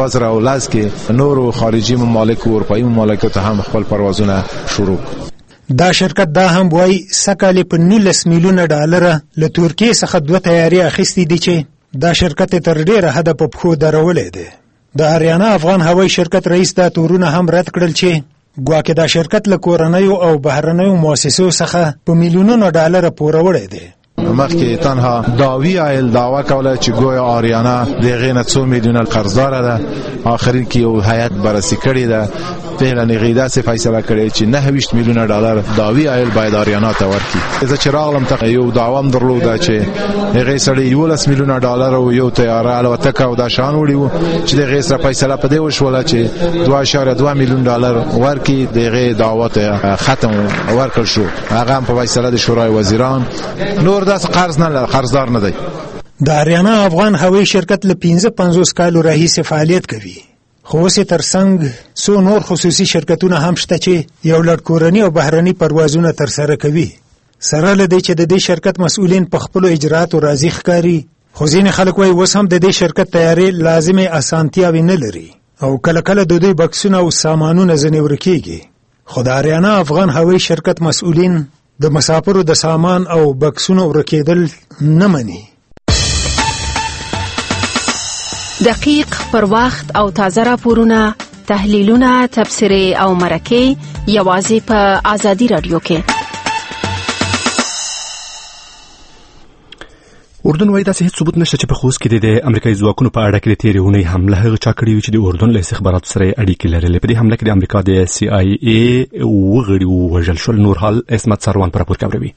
2010 کې نورو خارجي ممالک او اروپאי ممالک ته هم خپل پروازونه شروع. دا شرکت دا هم وای سکه‌ل په 19 میلیونه ډالر له ترکیه څخه دوه تیاری اخیستي دي چې دا شرکت تر ډیره حد په پخو درولې ده. د اریانا افغان هوایي شرکت رئیس دا تورونه هم رد کړل چې ګواکې دا شرکت له کورنیو او بهرنیو مؤسسو څخه په میلیونونو ډالر پوروړی دی. مخکې تنها داوی ایل دعوا کوله چې ګویا آریانا دغه نه 2 میلیونه قرضدار ده. آخرین کې یو هیئت بررسي کړې ده فعلا غیدا سه فیصله کړې چې 9 میلیونه ډالر داوی ایل باید آریانا ته ورکړي. زه چې راغلم ته یو دعوام درلوده چې هغه سړی 11 میلیونه ډالر او یو تیاره الوتکه او دا شان وړي چې دغه سره فیصله په دې وشوله چې 2.2 میلیون ډالر ورکړي. دغه دعوت ختم ورکړ شو. هغه په فیصله د شورای وزیران نور داس قرض نه قرضدار نه دی. د اریانا افغان هوایي شرکت له 55 کالو راهیسې فعالیت کوي. خو اوس ترڅنګ څو نور خصوصي شرکتونه هم شته چې یو لړ کورني او بهرني پروازونه ترسره کوي. سره له دې چې د دې شرکت مسؤلین په خپل اجراتو راضي ښکاري خو ځینې خلک وایي اوس هم د دې شرکت تیاری لازمي اسانتیاوې نه لري او کله کله د دوی بکسونه او سامانونه ځنې ورکېږي. خو د اریانا افغان هوایي شرکت مسؤلین د مسافرو د سامان او بکسونو ورکېدل نه مني. دقیق پر وخت او تازه راپورونه، تحلیلونه، تبصرې او مرکې یوازې په آزادي رادیو کې. اردن وايي داسې هیڅ ثبوت نشته چې په خوست کې د امریکایي ځواکونو په اړه کې د تېرې اونۍ حمله هغه چا کړې وي چې د اردن له استخباراتو سره اړیکې لرلې. په دې حمله کې د امریکا د CIA وغړي ووژل شول. نور حال اسمت سروان په راپور کې اوري.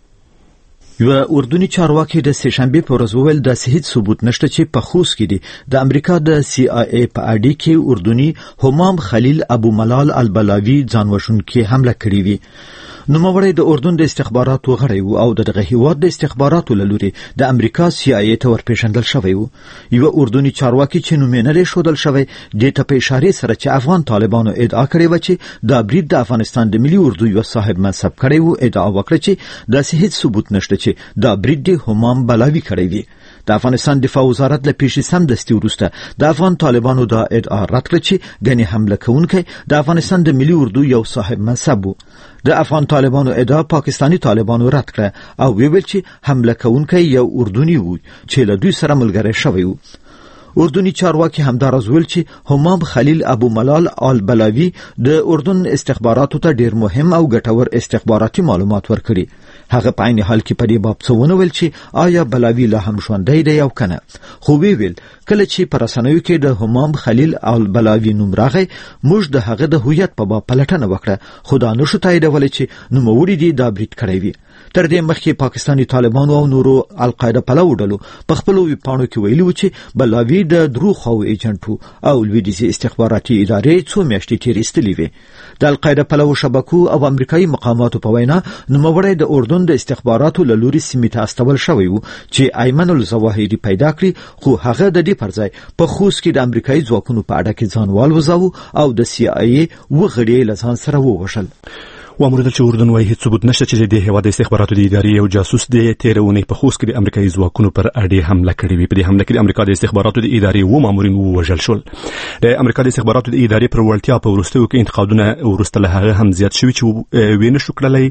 یو اردني چارواکي د سهشنبه په ورځ وویل د هیڅ ثبوت نشته چې په خوست کې د امریکا د CIA په اړیکې اردني همام خلیل ابو ملال البلاوی ځانوژونکي حمله کړې وي. نوموړی د اردن د استخباراتو غړی و او دغه هیواد د استخباراتو له لوري د امریکا CIA ته ورپېژندل شوی و. یو اردني چارواکي چې نوم یې نه دی ښودل شوی د ته په اشاره سره چې افغان طالبانو ادعا کړې و چې د برید د افغانستان د ملي اردو یو صاحب منصب کړی و ادعا وکړه چې د هیڅ ثبوت نشته چې د برید د همام بلاوی کړی وي. د افغانستان دفاع وزارت له پیښې سمدستي وروسته د افغان طالبانو د ادعا رد کړه چې غني حمله کوونکی د افغانستان د ملي اردو یو صاحب منصب و. د افغان طالبانو ادعا پاکستانی طالبانو رد کړه او ویل چې حمله کوونکی یو اردني و چې له دوی سره ملګری شوی و. اردني چارواکي همدارز ویل چې همام خلیل ابو ملال البلاوی د اردن استخباراتو ته ډیر مهم او ګټور استخباراتي معلومات ورکړي. هغه په عین حال کې په دې باب څه ونه ویل چې آیا بلاوی لا هم ژوندی دی او کنه. خو ویل کله چې پر رسنیو کې د همام خلیل البلاوی نوم راغی موږ د هغه د هویت په باب پلټنه وکړه خو دا نشو تاییدول چې نوموړي دی دا برید کړی وي. تر دې مخکې پاکستانی طالبانو او نورو القاعده پلو ډلو په خپل ویبپاڼو کې ویلي و چې بلاوی د دروغ او ایجنټو او لویدیزي استخباراتي ادارې څو میاشتې تیر ایستلې وي. د القاعده پلو شبکو او امریکایي مقاماتو په وینا نوموړی د اردن د استخباراتو له لوري سیمې ته استول شوی و چې ایمن الظواهري پیدا کړي خو هغه د دې پر ځای په خوست کې د امریکایي ځواکونو په اړه کې ځان والوزاوه او د CIA وغړي له ځان سره ووژل. وامر چې اردن وايي هیڅ ثبوت نشته چې د هیواد استخباراتو د ادارې او جاسوس د تیرونې په خوست کې د امریکایي ځواکونو پر اړه حمله کړې وي. په دې حمله کې د امریکا د استخباراتو د ادارې و مامورین ووژل شول. د امریکا د استخباراتو د ادارې پر وړتیا په وروستیو کې انتقادونه ورسته له هغه هم زیات شوي چې وینه شو کړلای.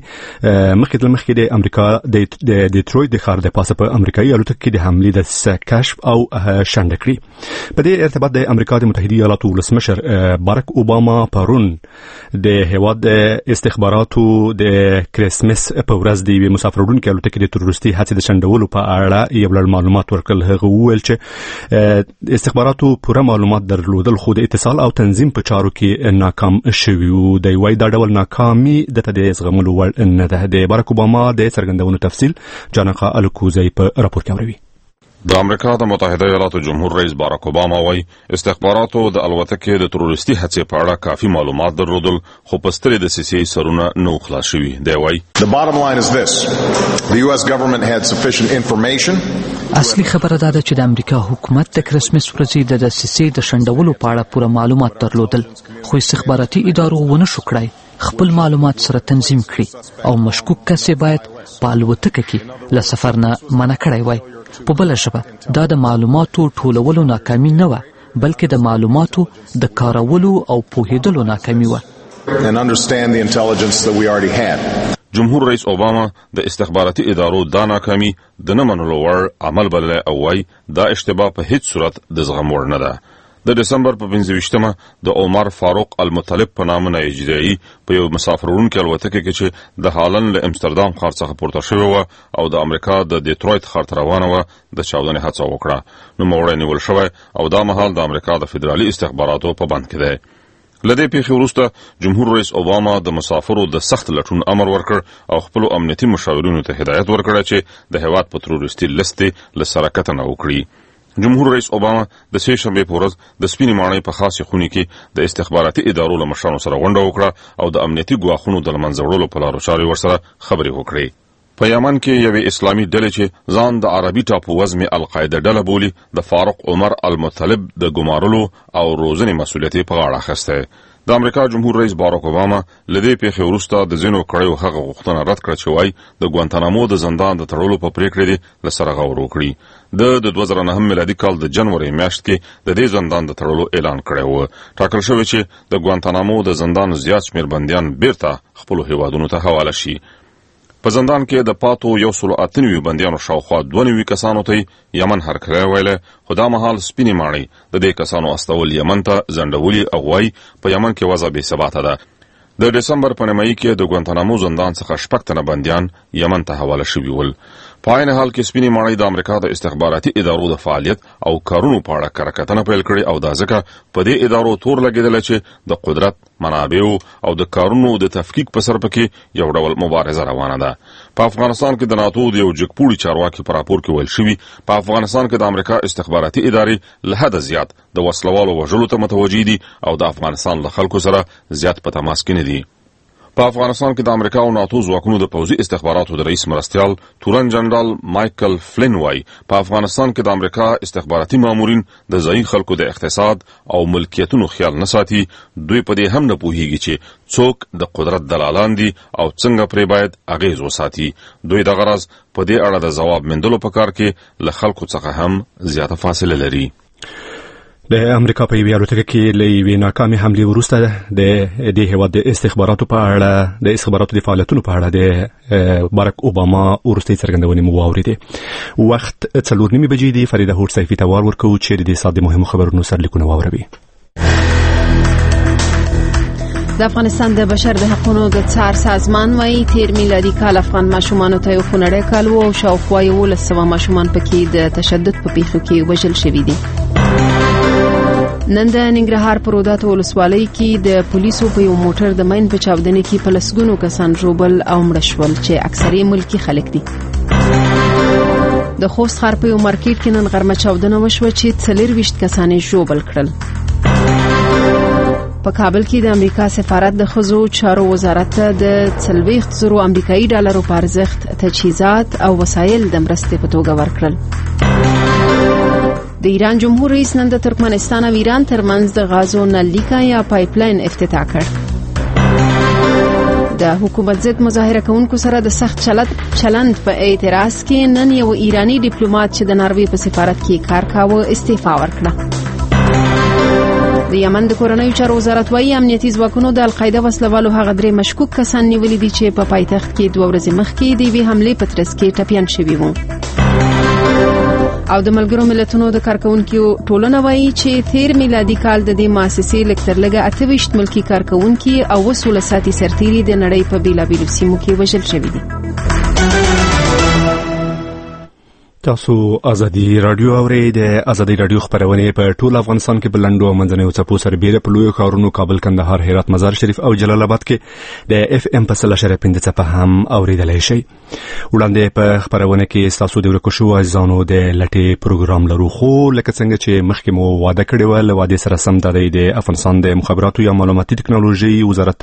مخکې د امریکا د ډیترویت د ښار د پاسه په امریکایي الوتکه کې د حملې د کشف او شنډه کړې. په دې ارتباط د امریکا د متحده ایالاتو ولسمشر باراک اوباما پرون د هیواد د د کریسمس په ورځ د یوې مسافروړونکو الوتکې د تروریستي هڅې د شنډولو په اړه یو لړ معلومات ورکړل. هغه وویل چې استخباراتو پوره معلومات درلودل خو د اتصال او تنظیم په چارو کې ناکام شوي وو. د وايي دا ډول ناکامي د زغملو وړ نه ده. د باراک اوباما د څرګندونو تفصیل جانقه الکوزی په راپور کې اوري. د امریکا د متحده ایالاتو جمهور رئیس باراک اوباما وايي استخباراتو د الوتکې د تروریستي هڅې په اړه کافي معلومات درلودل خو په سترې دسیسې سرونه نو خلاص شوي. دی وايي The bottom line is this. The US government had sufficient information. اصلي خبره دا ده چې د امریکا حکومت د کریسمس ورځې د دسیسې د شنډولو په اړه پوره معلومات درلودل خو استخباراتي ادارو ونه شو کړای خپل معلومات سره تنظیم کړي او مشکوک کس باید په الوتکه کې له سفر نه منع کړی وای. په بل ژبه دا د معلوماتو ټولولو ناکامي نه و بلکې د معلوماتو د کارولو او پوهیدلو ناکامي و. جمهور رئیس اوباما د استخباراتي ادارو دا ناکامي د نه منلو وړ عمل بللی او وايي دا اشتباه په هیڅ صورت د زغم وړ نه ده. د دسمبر په 25مه د عمر فاروق المطلب په نامه نایجیریایي په یو مسافروړونکي الوتکه کې چې د هالند له امستردام ښار څخه پورته شوې وه او د امریکا د ډیترویت ښار ته روانه وه د چاودنې هڅه وکړه. نوموړی نیول شوی او دا مهال د امریکا د فدرالي استخباراتو په بند کې دی. له دې پیښې وروسته جمهور رئیس اوباما د مسافرو د سخت لټون امر ورکړ او خپلو امنیتي مشاورینو ته هدایت ورکړه چې د هیواد په تروریستي لستې له سره کتنه وکړي. جمهور رئیس اوباما د سه شنبه په ورځ د سپینې ماڼۍ په خاصه خونې کې د استخباراتي ادارو له مشرانو سره غونډه وکړه او د امنیتي ګواښونو د له منځه وړلو په لارو چارو ورسره خبرې وکړې. په یمن کې یوې اسلامي ډلې چې ځان د عربي ټاپو وزمې القاعده ډله بولي د فاروق عمر المطلب د ګمارلو او روزنې مسؤلیت په غاړه اخیسته. د امریکا جمهور رئیس باراک اوباما لدې پیښې وروسته د ځینو کړیو هغه غوښتنه رد کړه چې وايي د ګوانتانامو د زندان د تړلو په پریکړه دي له سره غور وکړي. د 2009 میلادي کال د جنوري میاشت کې د دې زندان د تړلو اعلان کړی و. ټاکل شوی چې د ګوانتانامو د زندان زیات شمېر بندیان بیرته خپلو هیوادونو ته حواله شي. په زندان کې د پاتو 198 بندیانو شاوخوا 92 کسانو ته یمن هرکلی ویله خو دا مهال سپینې ماڼۍ د دې کسانو استول یمن ته ځنډولي او وايي په یمن کې وضع بې ثباته ده. د دسمبر په نیمایي کې د ګوانتانامو زندان څخه 6 تنه بندیان یمن ته حواله شوي ول. په عین حال کې سپینې ماڼۍ د امریکا د استخباراتي ادارو د فعالیت او کارونو په اړه کره پیل کړي او دا ځکه په دې ادارو تور لګیدل چې د قدرت منابع او د کارونو د تفکیک په سر پکې یو ډول مبارزه روانه ده. په افغانستان کې د ناتو د یو جګپوړي چارواکي په راپور کې ویل شوی په افغانستان کې د امریکا استخباراتي ادارې له حد زیات د وسلوالو وژلو ته متوجي دي او د افغانستان له خلکو سره زیات په تماس کې نه دي. په افغانستان کې د امریکا او ناتو ځواکونو د پوځي استخباراتو د رئیس مرستیال تورن جنرال مایکل فلین وای په افغانستان کې د امریکا استخباراتي مامورین د ځای خلکو د اقتصاد او ملکیتونو خیال نه ساتي. دوی په دې هم نه پوهیږي چې څوک د قدرت دلالان دي او څنګه پرې باید اغیز وساتي. دوی د غرض په دې اړه د ځواب موندلو په کار کې له خلکو څخه هم زیاته فاصله لري. د امریکا په یوه الوتکه کې له یوې ناکامې حملې وروسته د دې هېواد د استخباراتو په اړه د استخباراتو د فعالیتونو په اړه د باراک اوباما وروستۍ څرګندونې مو واورېدې. وخت 4:30 بجې دی. فریده هوډ سیفي ته وار ورکوو چې د دې ساعت د مهمو خبرونو سرلیکونه واوروي. د افغانستان د بشر د حقوقو د څار سازمان وايي 13 میلادي کال افغان ماشومان ته یو خونړی کال وو او شاوخوا 1100 ماشومان پکې د تشدد په پیښو کې وژل شوي دي. نن د ننګرهار په روداتو ولسوالۍ کې د پولیسو په یو موټر د ماین په چاودنې کې په لسګونو کسان ژوبل او مړه شول چې اکثریت ملکی خلک دي. د خوست ښار په یو مارکیټ کې نن غرمه چاودنه وشوه چې 24 کسان ژوبل کړل. په کابل کې د امریکا سفارت د ښځو چارو وزارت د 40,000 امریکایي ډالرو په ارزښت تجهیزات او وسایل د مرستې په توګه ورکړل. د ایران جمهور رئیس نن د ترکمنستان او ایران ترمنځ د غازو نلیکا یا پایپلاین افتتاح کړ. د حکومت ضد مظاهره کوونکو سره د سخت چلند په اعتراض کې نن یو ایرانی ډیپلوماټ چې د ناروې په سفارت کې کار کاوه استعفا ورکړه. د یمن د کورنیو چارو وزارت وايي امنیتي ځواکونو د القاعده وسلوالو هغه 3 مشکوک کسان نیولي دي چې په پایتخت کې 2 ورځې مخکې د یوې حملې په ترڅ کې ټپیان شوي وو. او د ملګرو ملتونو د کارکونکو ټولنه وايي چې 13 میلادي کال د دې مؤسسې لکترلګه 28 ملکی کارکونکو او 200 سرتیري د نړۍ په بیلابیلو سیمو کې وژل شوي دي. تاسو ازادي رادیو اورئ. د ازادي رادیو خبرونه په ټول افغانستان کې بلندو او منځنیو څپو سره بیره په لوی ښارونو کابل، کندهار، هرات، مزار شریف او جلال آباد کې د اف ام په 3.5 څپه هم اوریدلای شئ. وړاندې په خبرونه کې تاسو د ورکو شو ځانو د لټي پروګرام لرو، خو لکه څنګه چې مخکې مو وعده کړې و له وعده سره سم د افغانستان د مخابراتو یا معلوماتي ټکنالوژي وزارت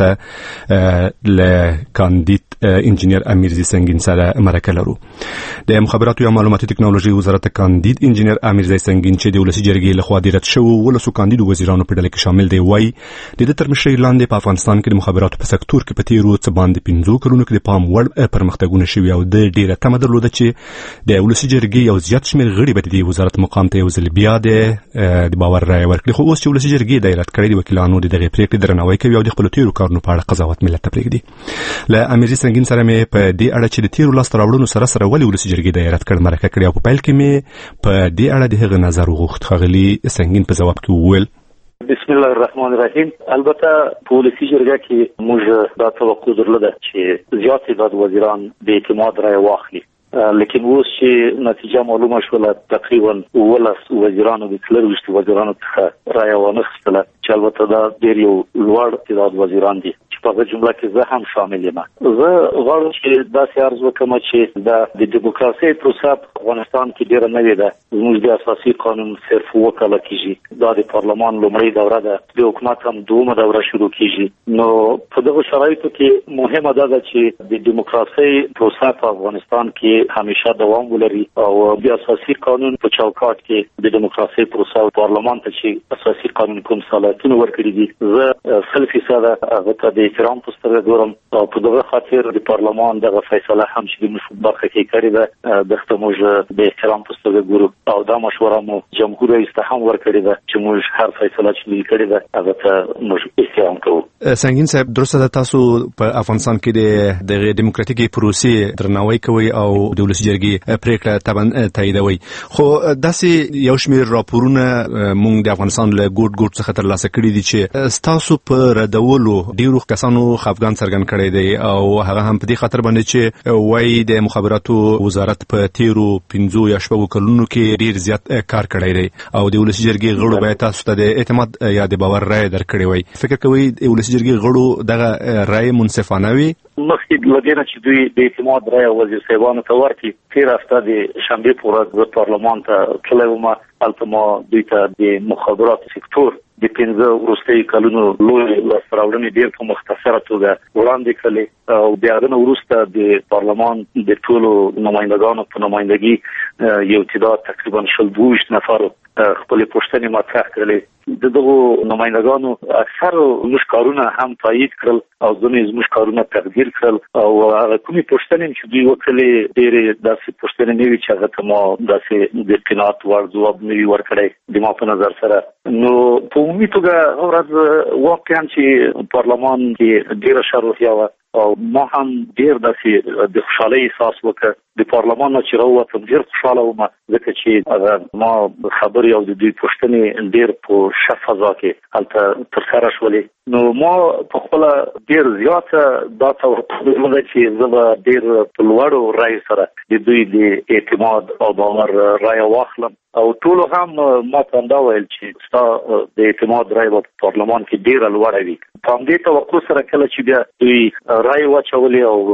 له کاندید انجینیر امیرزی سنگین سره مرکه لرو. د مخابراتو یا معلوماتي ټکنالوژي وزارت کاندید انجینیر امیرزی سنگین چې د ولسی جرګې لخوا د رد شو ولسو کاندید وزیرانو په ډله کې شامل دی، وایي د ترمشي لاندې په افغانستان کې د مخابراتو په سکتور کې په تیرو څه باندې 15 کلونو کې د پام وړ پرمختګونه شوي او د ډیره تمه درلوده چې د ولسی جرګې یو زیات شمېر غړي به د وزارت مقام ته یو ځل بیا د باور رائے ورکړي. خو اوس چې ولسی جرګې د رد کړې د وکیلانو د دغه پریکړې درناوی کوي او د خپل تیرو کارونو په اړه قضاوت ملت ته پرېږدي. له امیرزی سنگین سره مې په دې اړه چې د تیرو لاس تراوړونو سره ولې ولسی جرګې د رد کړ مرکه کړې او په پیل کې مې په دې اړه د هغه نظر وغوښت. خغلی سنگین په جواب کې وویل: بسم الله الرحمن الرحیم. البته پولیسي جرګه کې موږ دا توقع درلوده چې زیاتې د وزیران به اعتماد رائے واخلي، لیکن اوس چې نتیجه معلومه شوله تقریبا 11 وزیرانو د 23 وزیرانو څخه رائے وانخیستله، چې البته دا ډېر یو لوړ تعداد وزیران دي چې په هغه جمله کې زه هم شامل یم. زه غواړم چې داسې عرض وکړم چې د دیموکراسۍ پروسه په افغانستان کې ډېره نوې ده. زموږ د اساسي قانون صرف 2 کاله کېږي، دا د پارلمان لومړۍ دوره ده، د حکومت هم 2مه دوره شروع کېږي. نو په دغه شرایطو کې مهمه ده چې د دیموکراسۍ پروسه په افغانستان کې همیشه دوام ولري او د اساسي قانون په چوکاټ کې د دیموکراسۍ پروسه او پارلمان ته چې اساسي قانون کوم صلاحیتونه ورکړي دي زه 100% هغه ته د احترام په سترګه ګورم او په دغه خاطر د پارلمان دغه فیصله هم چې د مشروع برخه کې کړې ده دغه موږ د احترام په سترګه ګورو او دا مشوره مو جمهور رئیس ته هم ورکړې ده چې موږ هر فیصله چې کړې ده هغه ته موږ احترام کوو. سنگین صاحب درسته ده تاسو په افغانستان کې د دیموکراتیکي پروسې درناوی کوي او د ولسي جرګې پریکړه طبعا تاییدوي خو داسې یو شمېر راپورونه مونږ د افغانستان له ګوټ څخه ترلاسه کړي دي چې تاسو په ردولو ډیرو کسانو خفګان څرګند کړی دی او هغه هم په دې خاطر باندې چې وایي د مخابراتو وزارت په تیرو 15 یا 16 کلونو کې ډیر زیات کار کړی دی او د ولسي جرګې غړو باید تاسو ته د اعتماد یا د باور رائے درکړي وي. فکر کوي د ولسي جرګې غړو دغه رائے منصفانه وي؟ مخکې لدينا چې دوی د اعتماد رائے وزیر صاحبانو ته ورکړي تیر هفته د شنبه پورز د پارلمان ته تللی وم هلته ما دوی ته د مخابراتو سکتور د 15 وروستي کلونو لوی لاسته راوړنې ډېر په مختصره توګه وړاندې کړلې او بیا هغه وروسته د پارلمان د ټولو نمایندګانو په نمایندګي یو تعداد تقریبا 22 نفر خپل پوښتنې مطرح کړلې د دغو نمایندګانو اکثر موږ کارونه هم تایید کړل او ځینې موږ کارونه تقدیر کړل او هغه کومې پوښتنې چې دوی وکړلې ډېرې داسې پوښتنې نه وي چې هغه ته ما داسې د قناعت وړ ځواب نه وي ورکړی د ما په نظر سره. نو په عمومي توګه ورځ واقعا چې پارلمان کې ډېره ښه روحیه وه او ما هم ډېر داسې د خوشحالۍ احساس وکړ د پارلمان نه چې راووتم ډېر خوشحاله وم ځکه چې هغه ما خبرې او د دوی پوښتنې ډېر په ښه فضا کې هلته ترسره شولې. نو ما په خپله ډېر زیاته دا توقع درلوده چې زه به ډېر په لوړو رایو سره د دوی د اعتماد او باور رایه واخلم او ټولو هم ما ته همدا ویل چې ستا د اعتماد رایه به په پارلمان کې ډېره لوړه وي. په همدې توقع سره کله چې بیا دوی رایه واچولې او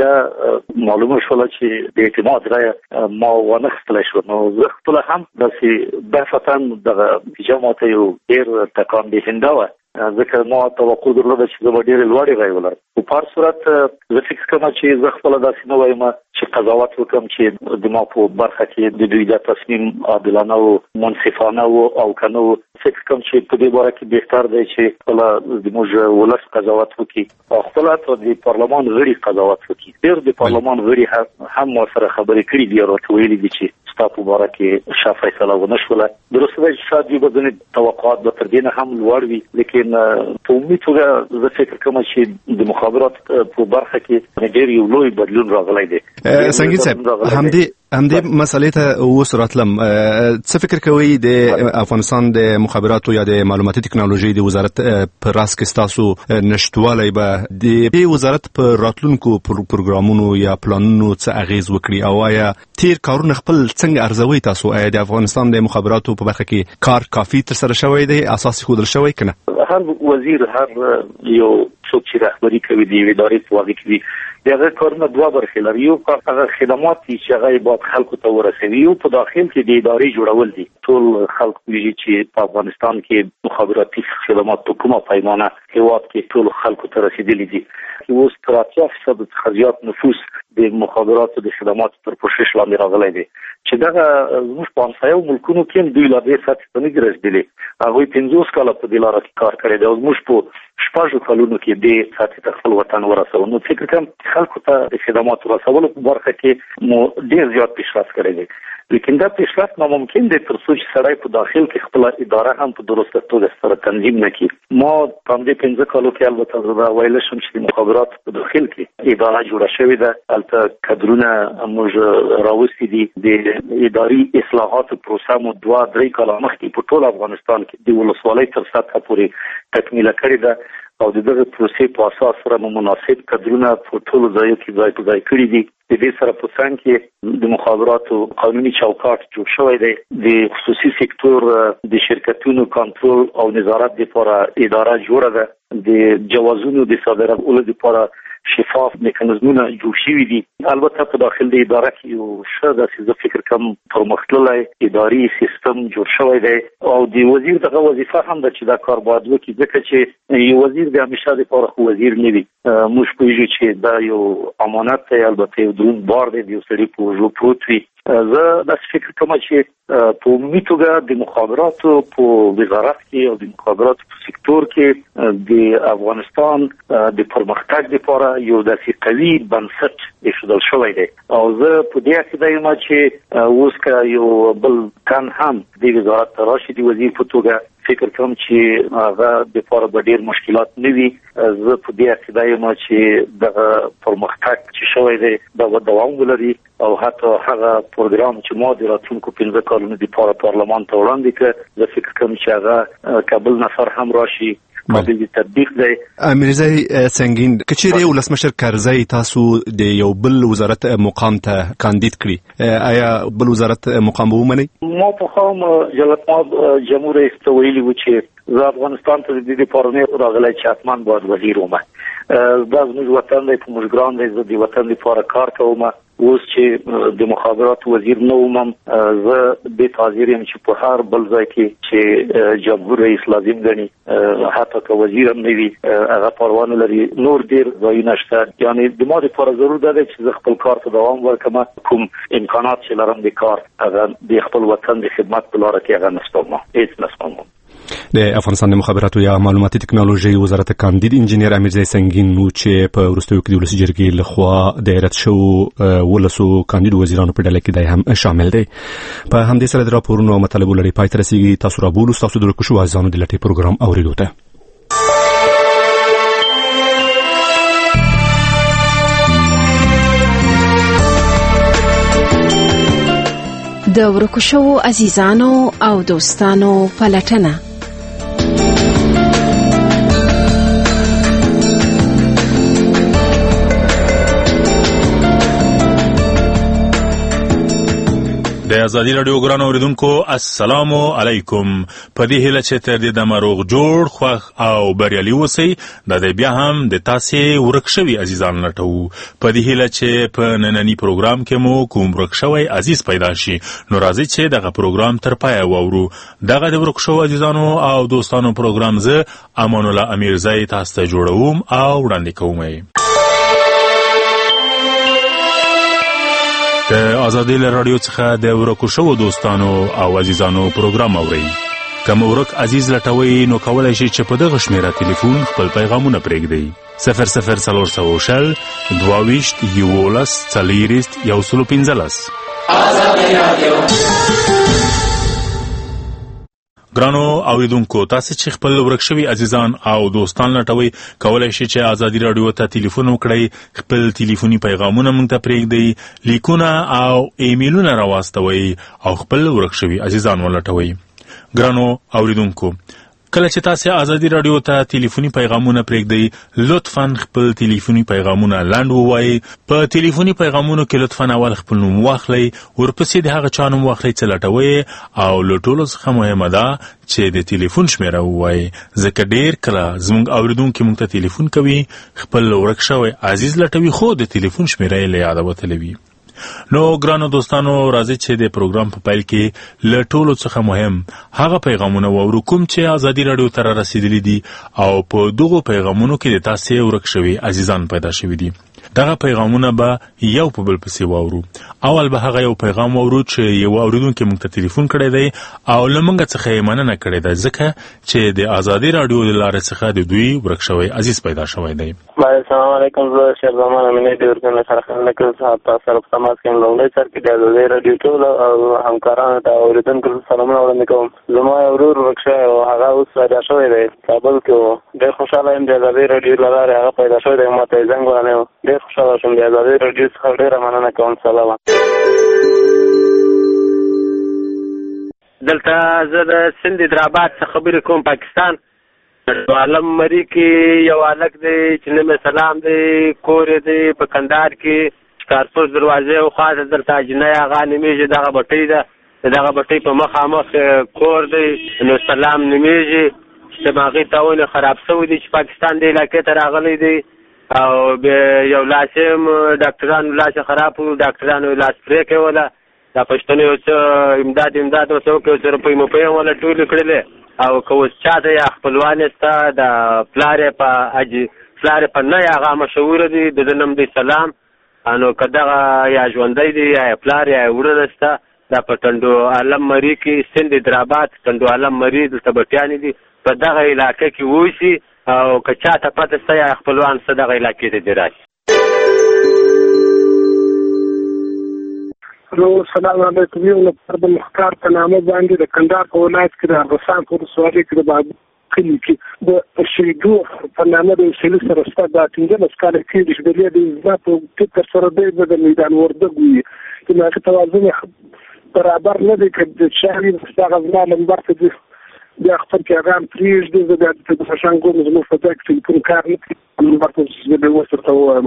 نتیجه معلومه شوله چې د اعتماد رایه ما ونه اخیستلی شوه نو زه خپله هم داسې بحثتا دغه نتیجه ما ته یو ډېر تکان دهنده وه ځکه ما توقع درلوده چې زه به ډېرې لوړې رایې ولرم. په هر صورت زه فکر کوم چې زه خپله داسې نه وایم چې قضاوت وکړم چې د ما په برخه کې د دوی د تصمیم عادلانه و منصفانه و او که نه و. فکر کوم چې په دې باره کې بهتر دی چې خپله زموږ ولس قضاوت وکړي او خپله حتی د پارلمان غړي قضاوت وکړي. ډېر د پارلمان غړي هم ما سره خبرې کړي دي او راته ویلي دي چې ستا په باره کې ښه فیصله ونه شوله. درسته ده چې شاید دوی به ځینې توقعات به تر دې نه هم لوړ وي لیکن په عمومي توګه زه فکر کوم چې د مخابرات په برخه کې ډېر یو لوی بدلون راغلی دی. سنگین صاحب همدې مسئلې ته اوس راتلم څه فکر کوئ د افغانستان د مخابراتو یا د معلوماتي ټکنالوژي د وزارت په راس کې ستاسو نشټوالی به د دې وزارت په راتلونکو پروګرامونو یا پلانونو څه اغیز وکړي او آیا تیر کارونه خپل څنګه ارزوي تاسو؟ آیا د افغانستان د مخابراتو په برخه کې کار کافي ترسره شوی دی اساس ښودل شوی که نه؟ هر وزیر هر یو څوک چې رهبري کوي د یوې ادارې په واګه کې د هغه کارونه دوه برخې لري. یو کار هغه خدمات دي چې هغه باید خلکو ته ورسوي او په داخل کې د ادارې جوړول دي. ټول خلک ویږي چې په افغانستان کې مخابراتي خدمات په کومه پیمانه هیواد کې ټول خلکو ته رسیدلي دي. اوس تر 80% څخه زیات نفوس د مخابراتو د خدماتو تر پوښښ لاندې راغلی دی چې دغه زموږ په همسایو ملکونو کې دوی لا دې سطحې ته نه دي رسېدلي. هغوی 50 کاله په دې لاره کې کار کړی دی او زموږ په 6 کلونو کې دې سطحې ته خپل وطن ورسول. نو فکر کوم خلکو ته د خدماتو رسولو په برخه کې مو ډېر زیات پیشرفت کړی دی لیکن دا پیشرفت ناممکن دی تر څو چې سړی په داخل کې خپله اداره هم په درسته توګه سره تنظیم نه کړي. ما په همدې 15 کالو کې البته زه دا ویلی شم چې د مخابراتو په داخل کې اداره جوړه شوې ده. هلته کدرونه موږ راوستي دي. د اداري اصلاحاتو پروسه مو 2-3 کاله مخکې په ټول افغانستان کې د ولسوالۍ تر سطحه پورې تکمیله کړې ده او د دغه پروسې په اساس سره مو مناسب کدرونه په ټولو ځایو کې ځای په ځای کړي دي. د دې سره په څنګ کې د مخابراتو قانوني چوکاټ جوړ شوی دی. د خصوصي سکتور د شرکتونو کنټرول او نظارت لپاره اداره جوړه ده. د جوازونو د صادرولو لپاره شفاف میکانیزمونه جوړ شوي دي. البته په داخل د اداره کې یو ښه داسې زه فکر کوم پرمختللی اداري سیستم جوړ شوی دی او د وزیر دغه وظیفه هم ده چې دا کار باید وکړي ځکه چې یو وزیر د همیشه دپاره خو وزیر نه وي. موږ پوهېږو چې دا یو امانت دی البته یو دروند بار دی د یو سړي په اوږو پروت وي. زه داسې فکر کوم چې په عمومي توګه د مخابراتو په وزارت کې او د مخابراتو په سکتور کې د افغانستان د پرمختګ لپاره یو داسې قوي بنسټ ایښودل شوی دی او زه په دې عقیده یم چې اوس که یو بل کان هم د وزارت ته راشي د وزیر په توګه فکر کوم چې هغه د لپاره به ډېر مشکلات نه وي. زه په دې عقیده یم چې دغه پرمختګ چې شوی دی دا به دوام ولري او حتی هغه پروګرام چې ما د راتلونکو 15 کلونو لپاره پارلمان ته وړاندې کړ زه فکر کوم چې هغه کابل نفر هم راشي قابل تطبیق دی. امیرزی سنگین کچېرې ولسمشر کرزی تاسو د یو بل وزارت مقام ته کاندید کړی آیا بل وزارت مقام به ومنئ؟ ما په خام جلال جمهور رئیس ته ویلي و چې زه افغانستان ته د دې لپاره نه راغلی چې حتما باید وزیر ومه. دا زموږ وطن دی، په موږ ګران دی، زه د وطن لپاره کار کوم. اوس چې د مخابراتو وزیر نه ومم زه دې حاضر یم چې په هر بل ځای کې چې جمهور رئیس لازم ګڼي حتی که وزیر هم نه وي هغه پروا نه لري. نور ډېر ځایونه شته، یعنې د ما دپاره ضرور ده چې زه خپل کار ته دوام ورکړم. کوم امکانات چې لرم د کار هغه د خپل وطن د خدمت په لاره کې هغه نه سپموم، هېڅ نه سپموم. د افغانستان د مخابراتو یا معلوماتي ټکنالوژي وزارت کاندید انجینیر امیرزی سنگین نو چې په وروستیو کې د ولسي جرګې لخوا د رد شوو ولسو کاندید وزیرانو په ډله کې دی هم شامل دی. په همدې سره د راپورونو او مطالبو لړۍ پای ته رسیږي. تاسو رابولو ستاسو د رکشو عزیزانو د لټۍ پروګرام اورېدو ته. د ورکو شوو عزیزانو او دوستانو پلټنه. د ازادي رادیو ګران اوریدونکو السلام علیکم. په دې هیله چې تر دې دمه روغ جوړ خوښ او بریالي اوسئ. دا دی بیا هم د تاسې ورک شوي عزیزان لټوو. په دې هیله چې په ننني پروګرام کې مو کوم ورک شوی عزیز پیدا شي نو راځئ چې دغه پروګرام تر پایه واورو. دغه د ورک شوو عزیزانو او دوستانو پروګرام زه امان الله امیرزی تاسو ته جوړوم او وړاندې کوم. د ازادي رادیو څخه د ورکو شوو دوستانو او عزیزانو پروګرام اورئ. کوم ورک عزیز لټوي نو کولای شئ چې په دغه شمیره ټلیفون خپل پیغامونه پرېږدئ. 0040 22 11 40 115. ازادي رادیو. ګرانو اوریدونکو تاسو چې خپل ورک شوي عزیزان او دوستان لټوي کولای شئ چې ازادي رادیو ته ټلیفون وکړئ، خپل ټلیفوني پیغامونه موږ ته پرېږدئ، لیکونه او ایمیلونه راواستوئ او خپل ورک شوي عزیزان ولټوئ. ګرانو اوریدونکو کله چې تاسو ازادي رادیو ته ټلیفوني پیغامونه پرېږدئ لطفاً خپل ټلیفوني پیغامونه لنډ ووایئ. په ټلیفوني پیغامونو کې لطفاً اول خپل نوم واخلئ، ورپسې د هغه چا نوم واخلئ چې لټوئ او له ټولو څخه مهمه ده چې د ټلیفون شمیره ووایئ ځکه ډېر کله زموږ اوریدونکي موږ ته ټلیفون کوي خپل ورک شوی عزیز لټوي خو د ټلیفون شمیره یې له یاده وتلی وي. نو ګرانو دوستانو راځئ چې د پروګرام په پیل کې له ټولو څخه مهم هغه پیغامونه واورو کوم چې ازادي رادیو ته رسیدلي دي او په دغو پیغامونو کې د تاسې ورک شوي عزیزان پیدا شوي دي. دغه پیغامونه به یو په بل پسې واورو. اول به هغه یو پیغام واورو چې یو اوریدونکی موږ ته ټلیفون کړی دی او له موږ څخه یې مننه کړې ده ځکه چې د ازادي رادیو له لارې څخه د دوی ورک شوی عزیز پیدا شوی دی. السلام علیکم. زه شهرزمان امینی د ورکن سره خلک تاسو سره په سماج کې لومړی سر کې د ازادي رادیو ټول او همکارانو ته اوریدونکو سلامونه وړاندې کوم. زما ورور ورک شوی او هغه اوس پیدا شوی دی کابل کې. ډېر خوشاله یم د ازادي رادیو له لارې هغه پیدا شوی دی. ما ته یې زنګ وهلی و. ډېر خوشاله شوم د ازادي رادیو څخه ډېره مننه کوم. سلام. دلته زه د سند حیدرآباد څخه خبرې کوم پاکستان. عالم مری کې یو هلک دی چې نوم یې سلام دی، کور یې دی په کندهار کې کارپوس دروازې وخواته دلته اجنۍ هغه نومېږي دغه بټۍ ده د دغه بټۍ په مخامخ کور دی نو سلام نومېږي. دماغي تاون خراب شوی دی چې پاکستان د علاقې ته راغلی دی او یو لاس یې ډاکټرانو لاس خراب و، ډاکټرانو لاس پرې کوله. دا پښتنو یو څه امداد ورته وکړ، یو څه روپۍ موپۍ هم وله ټولې کړلې او که اوس چاته یا خپلوان یې سته د پلار یې په نه هغه مشهوره دی د ده نوم دی سلام. نو که دغه یا ژوندی دی یا پلار یا وړه سته دا په ټنډو عالم مري کې سند حیدرآباد ټنډو عالم مري دلته بټیانې دي په دغه علاقه کې اوسي او که چاته پته سته یا خپلوان سته دغه علاقې ته دې راشي. السلام علیکم. یو نفر د مختار په نامه باندې د کندهار په ولایت کې د ارغسان په ولسوالۍ کې د بابو کلي کې د شیدو په نامه د وسیلې سره ستا د 15 کاله کېږي چې د دې د اجزا په ټکر سره دی د میدان وردګ وي چې هغه توازن برابر نه دی که د شهري دغه ځنا لمبر ته بیا خپل پیغام پرېږدي زه بیا د شانګو زموږ په ځای کې ټلیفون کار نه کوي لمبر ته زه بیا اوس ورته ووایم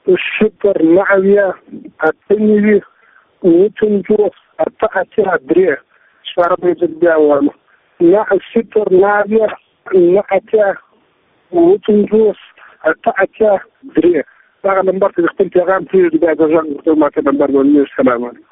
0 وچنجوس اته اتیا درې شواره به بیا وایم 0 اتیا وچنجوس اته اتیا درې هغه نمبر ته خپل پیغام پرېږدي بیا د ژوند ورته ماته نمبر باندې. السلام علیکم.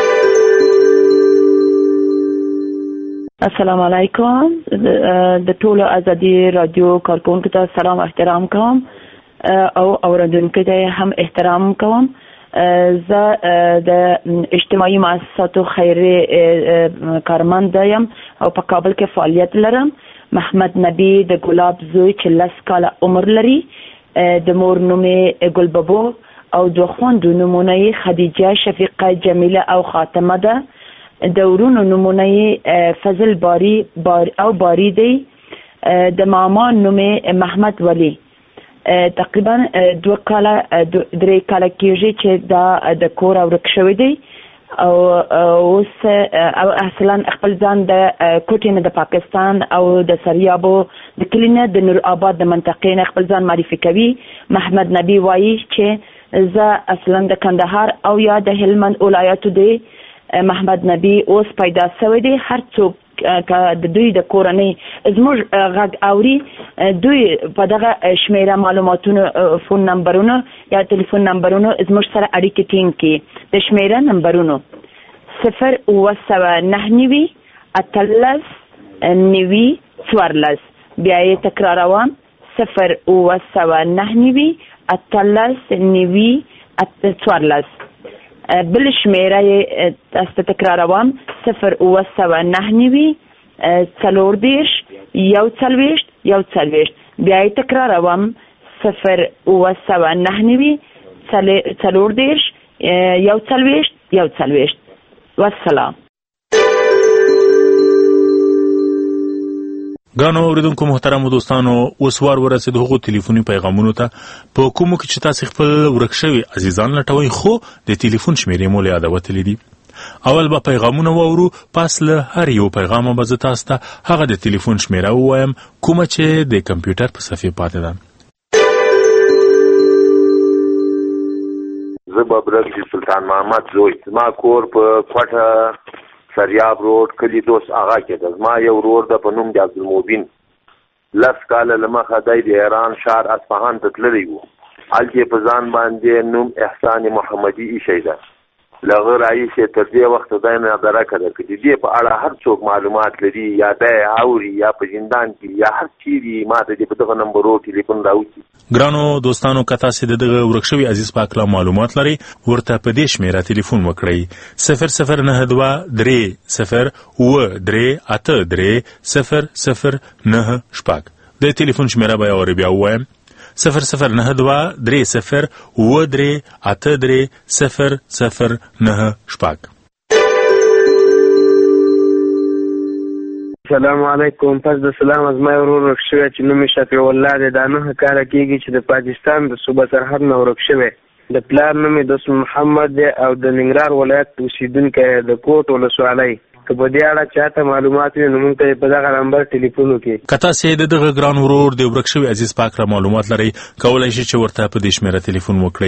السلام علیکم. د ټولو ازادي رادیو کارکونکو ته سلام احترام کوم او اوریدونکو ته هم احترام کوم. زه د اجتماعي مؤسساتو خیري کارمند یم او په کابل کې فعالیت لرم. محمد نبی د ګلاب زوی چې 10 کاله عمر لري، د مور نوم ګلبابو او د خوندو نومونه خدیجه، شفیقه، جمیله او خاتمه ده. د ورونو نومونه فضل باری او باری دی. د ماما نوم محمد ولی. تقریبا 2 کاله 3 کاله کېږي چې دا د کور ورک شوی دی او اوس اصلا خپل ځان د کوټینه د پاکستان او د سریابو د کلینه د نور آباد د منطقې نه خپل ځان معرفي کوي. محمد نبی وایي چې زه اصلا د کندهار او یا د هلمند ولایتو دی. محمد نبی اوس پیدا شوی دی. هر څوک د دوی د کورنۍ زموږ غږ اوري، دوی په دغه شمیره معلوماتونو فون نمبرونو یا ټلیفون نمبرونو زموږ سره اړیکې ټینګ کړي. د شمیره نمبرونو 0 اتلس نوي څوارلس. بیا یې تکراروم 0 اتلس نوي څوارلس. بل شمیره تاسو تکراروم 0 څلوردېرش یو څلوېښت یو څلوېښت. بیا یې تکراروم 0 څلوردېرش یو څلوېښت یو څلوېښت. والسلام. ګرانو اوریدونکو محترمو دوستانو، اوس وار ورسېد هغو ټلیفوني پیغامونو ته په کومو کې چې تاسې خپل ورک شوي عزیزان لټوئ خو د ټلیفون شمیرې مو له یاده وتلي دي. اول به پیغامونه واورو، پس له هر یو پیغامه به زه تاسو ته هغه د ټلیفون شمیره ووایم کومه چې د کمپیوټر په صفحې پاتې ده. زه ببرک سلطان محمد زوی، زما کور په کوټه سریاب روډ کلی دوست آغا کې ده. زما یو ورور ده په نوم د عبدالمبین. 10 کاله له مخه دی د ایران ښار اصفهان ته تللی و. هلته په ځان باندې نوم احسان محمدي ایښی ده. له هغه راهیسې تر دې وخته دی نادرکه ده. که د دې په اړه هر څوک معلومات لري یا دی اوري یا په زندان کې یا هر چیرې ما ته دې په دغه نمبرو ټلیفون راوکړي. ګرانو دوستانو، که تاسې د دغه ورک شوي عزیز پاک لا معلومات لرئ، ورته په دې شمیره ټلیفون وکړئ 0092383009. د ټلیفون شمیره به یې بیا ووایم 0092383009. السلام علیکم. پس د سلام از ما ورور ورک شوی چې نوم یې شفیع الله دی. دا 9 کاله کېږي چې د پاکستان د صوبه سرحد نه ورک شوی. د پلار نوم یې دوست محمد دی او د ننګرهار ولایت اوسېدونکی د کوټ ولسوالۍ. که په دې اړه چاته معلومات وي نو موږ ته په دغه نمبر ټلیفون وکړي. که تاسې د دغه ګران ورور د ورک شوي عزیز پاک را معلومات لرئ، کولی شئ چې ورته په دې شمیره ټلیفون وکړئ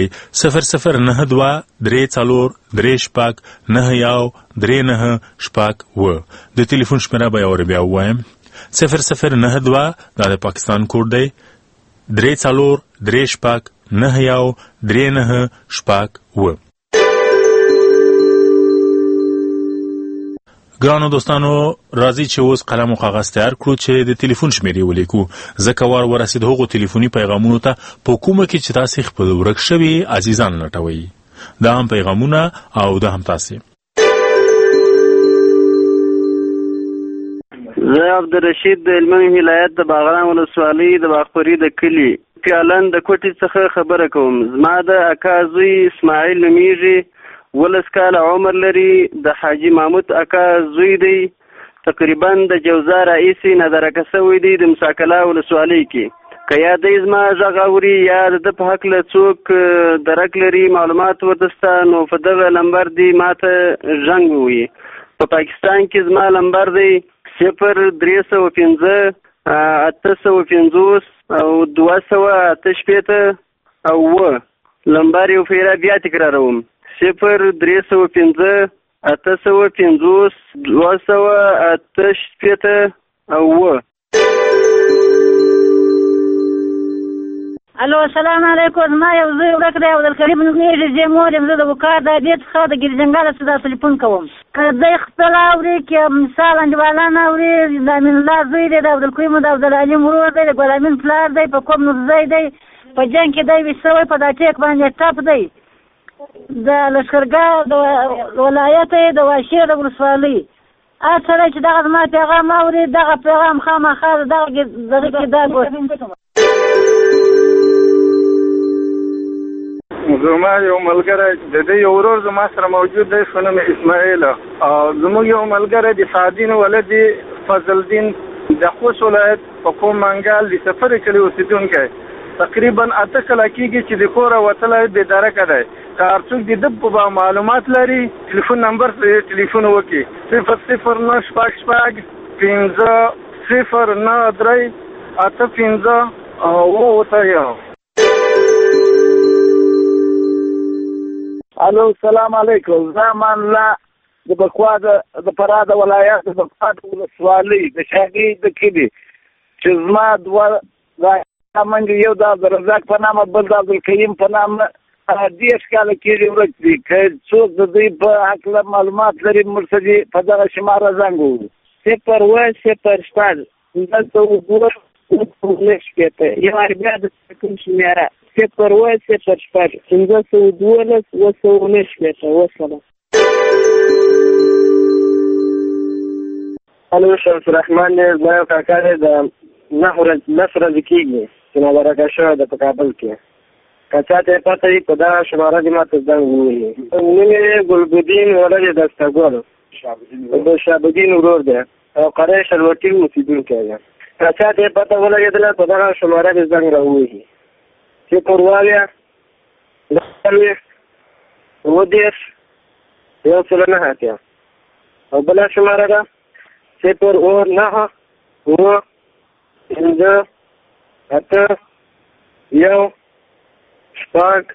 0092383939. د ټلیفون شمیره به یې بیا ووایم 0092 دا د پاکستان کوډ دی 34383939. ګرانو دوستانو، راځي چې اوس قلم او کاغذ تیار کړو چې د ټلیفون شمیرې ولیکو. ځکه وار ورسېد هغو ټلیفوني پیغامونو ته په کومه کې چې تاسې خپل ورک شوي عزیزان لټوئ. دا هم پیغامونه او دا هم تاسې. زه عبدالرشید د هلمند ولایت د باغران ولسوالۍ د باغپوري د کلي پیالن د کوټې څخه خبره کوم. زما د اکا زوی اسماعیل نومیږي، ولس کاله عمر لري، د حاجي محمود اکا زوی دی، تقریبا د جوزا رئیس نظرکه سوی دی د مساکلا ولسوالۍ کې. که یا دی زما غږ اوري یا د په هکله څوک درک لري معلومات ورته شته نو په دغه نمبر دی ماته زنګ ووهي. په پاکستان کې زما نمبر دی 0315 850 او 288 او نمبر یو فیرا بیا تکراروم 0315 850 288 او الو السلام علیکم. ما یو زوی ورک دی عبدالکریم نومیږي، زه مور یم، زه د وقار د دې څخه د ګیرجنګاله څخه تلیفون کوم. که دی خپل اوري که مثال انډیوالان اوري، د امین الله زوی دی، د عبدالکریم د عبدالعلیم ورور دی، د ګلامین پلار دی، په کوم نورزی دی، په جنګ کې دی ویسوی، په دا ټیک باندې ټاپ دی، د لښکرګاه د ولایت د واشیر د ولسوالۍ. هر سړی چې دغه زما پیغام اوري دغه پیغام خامخا دغه کې دا زما یو ملګری د دې یو ورور زما سره موجود دی، شو نوم اسماعیل، او زموږ یو ملګری د سعدین ولد فضل الدین د خوست ولایت په کوم منګال د سفر کلی اوسیدونکی، تقریبا 8 کاله کېږي چې د کوره وتلی بې درکه دی. که هر څوک د ده په معلومات لري ټلیفون نمبر پرې ټلیفون وکړي 00 شپږ شپږ 50 09 3 8 5 الو السلام علیکم. زه امان الله د بکوا د فراه د ولایت د بکوا د ولسوالۍ د شاګي د کلي چې زما دوه منډې، یو د عبدالرزاق په نامه بل د عبدالکریم په نامه 10 کاله کېږي ورک دي. که څوک د دوی په هکله معلومات لري موږ ته دې په دغه شماره زنګ ووهو 0 یو بیا د کوم شمېره 0 512 وسلام. الو شمس الرحمن دی، زما یو کاکا دی د 9 ورځې کېږي چې مبارکه شوی ده په کابل کې. که چا ته یې پته وي په دغه شماره دې ماته زنګ ووهي. نوم یې ګلبدین ولد دستګل د شهابالدین ورور دی او قریه شلوټي اوسېدونکی دی. که چا ته یې پته ولګېدله په دغه شماره دې زنګ راووهي 0 10 109 او بله شماره ده 0 9 5 8 1 شپږ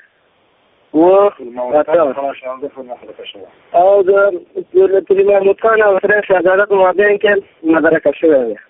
او د کلي محمود خان او سره شهزاده مابین کې مدرکه شوی دی.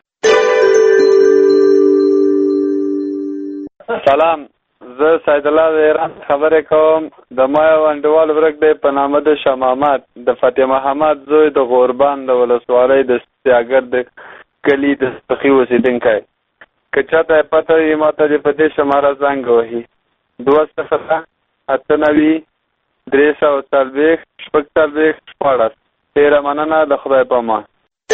سلام، زه سید الله د ایران خبرې کوم. د ما یو انډیوال ورک دی په نامه د شاه محمد د فتح محمد زوی د غوربان د ولسوالۍ د سیاګر د کلي د سخي اوسېدونکی. که چاته یې پته وي ماته دې په دې شماره زنګ ووهي 2 98 340 14 ډېره مننه، د خدای په امان.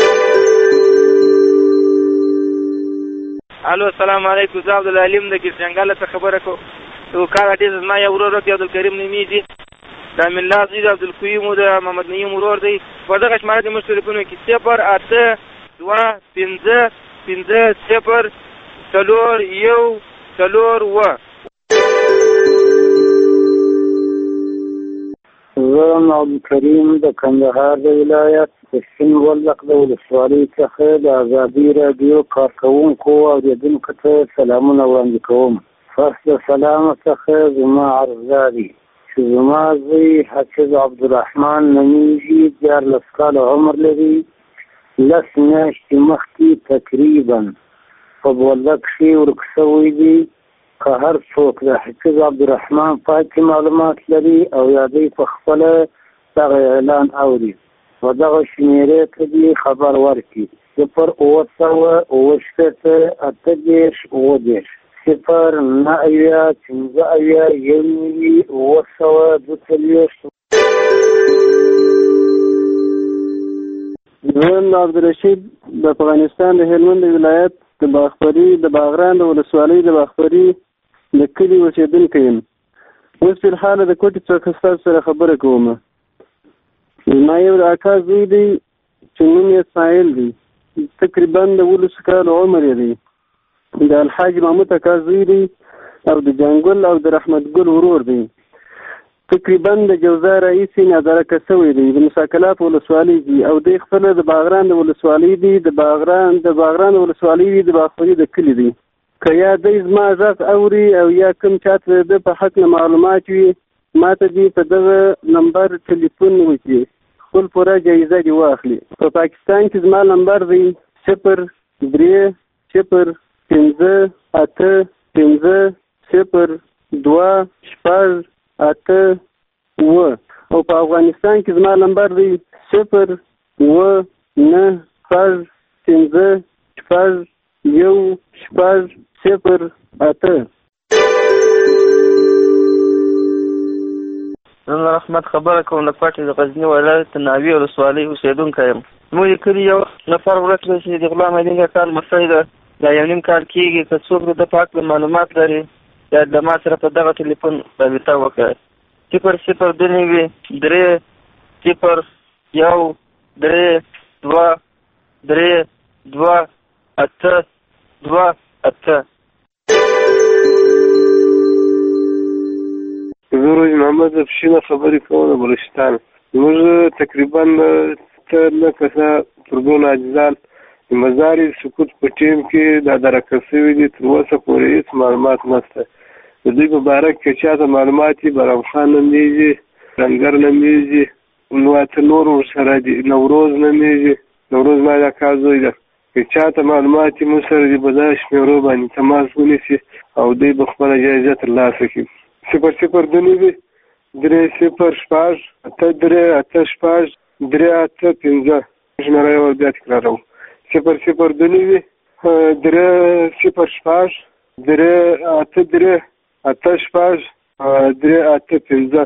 الو السلام علیکم. زه عبدالعلیم د ګیرجنګاله څخه خبره کوم. د وقار اډیز زما یو ورور دی عبدالکریم نومیږي، د امین الله زوی د عبدالقیوم او د محمد نعیم ورور دی. په دغه شماره دې موږ ټلیفون وکړي 0 8 2 5 5 0 4 1 4 زه عبدالکریم د کندهار د ولایت د سپین بولدک د ولسوالۍ څخه د ازادي راډیو کارکوونکو او اوریدونکو ته سلامونه وړاندې کوم. پس د سلام څخه زما عرض دا دی چې زما زوی حافظ عبدالرحمن نومیږي، 14 کاله عمر لري، 10 میاشتې مخکې تقریبا په بولدک کې ورک شوی دی. که هر څوک د حافظ عبدالرحمن پاکې معلومات لري او یا دوی په خپله دغه اعلان اوري و دغه شمېرې ته دې خبر ورکړي 0 9 8 10 0 9 زه عبدالرشید د افغانستان د هلمند ولایت د باغبري د باغران د ولسوالۍ د باغبري د کلي اوسېدونکی یم. اوس فی الحال د کوټې څخه ستاسو سره خبره کوم. زما یو د اکا زوی دی چې نوم یې اسماعیل دی، تقریبا د 19 کالو عمر یې دی. د الحاج محمود اکا زوی دی او د جانګل او د رحمت ګل ورور دی. تقریبا د جوزا رئیس نادرکه سوی دی، د مساکلات ولسوالۍ دی، او دی خپل د باغران د ولسوالۍ دی، د باغران ولسوالۍ دی، د باغخوري د کلي دی. که یا دی زما غږ اوري او یا کوم چاته د په حق نه معلومات وي، ما ته دی په دغه نمبر ټلیفون وکړي، خپل پوره جایزه دی واخلي. په پاکستان کې زما نمبر دی 03-085-50-2-8-9 او په افغانستان کې زما نمبر دی 0-9-5-5-1-8. زه رحمت خبره کوم د پټې د غزني ولایت ناوې ولسوالۍ اوسېدونکی یم. موږ د کلي یو نفر ورک دی چې د غلام علي اکا لمسی ده، دا یو نیم کال کېږي. که څوک د په هکله معلومات لري یا د ما سره په دغه ټلیفون رابطه وکړي 0-0-3-0-3-2-3-2-8-2-8. زه محمد افشینه خبرې کوم د بلوچستان. موږ تقریبا 9 کسه ترګون عاجزان د مزار سکوت په ټیم کې دا درکه شوي دي. تر اوسه پورې هېڅ معلومات نشته. د دوی په باره کې چاته معلومات دي، برام خان نومیږي، رنګر نومیږي، نو نور ورسره دي، نوروز نومیږي، نوروز ما د اکا زوی ده. که چاته معلومات دي موږ سره دي، په دا شمېرو باندې تماس ونیسي او دوی به خپله جایزه ترلاسه کړي. 0-0-2-8-3-8-5 شمېره یې بیا تکراروم 0-0-2-8-3-8-5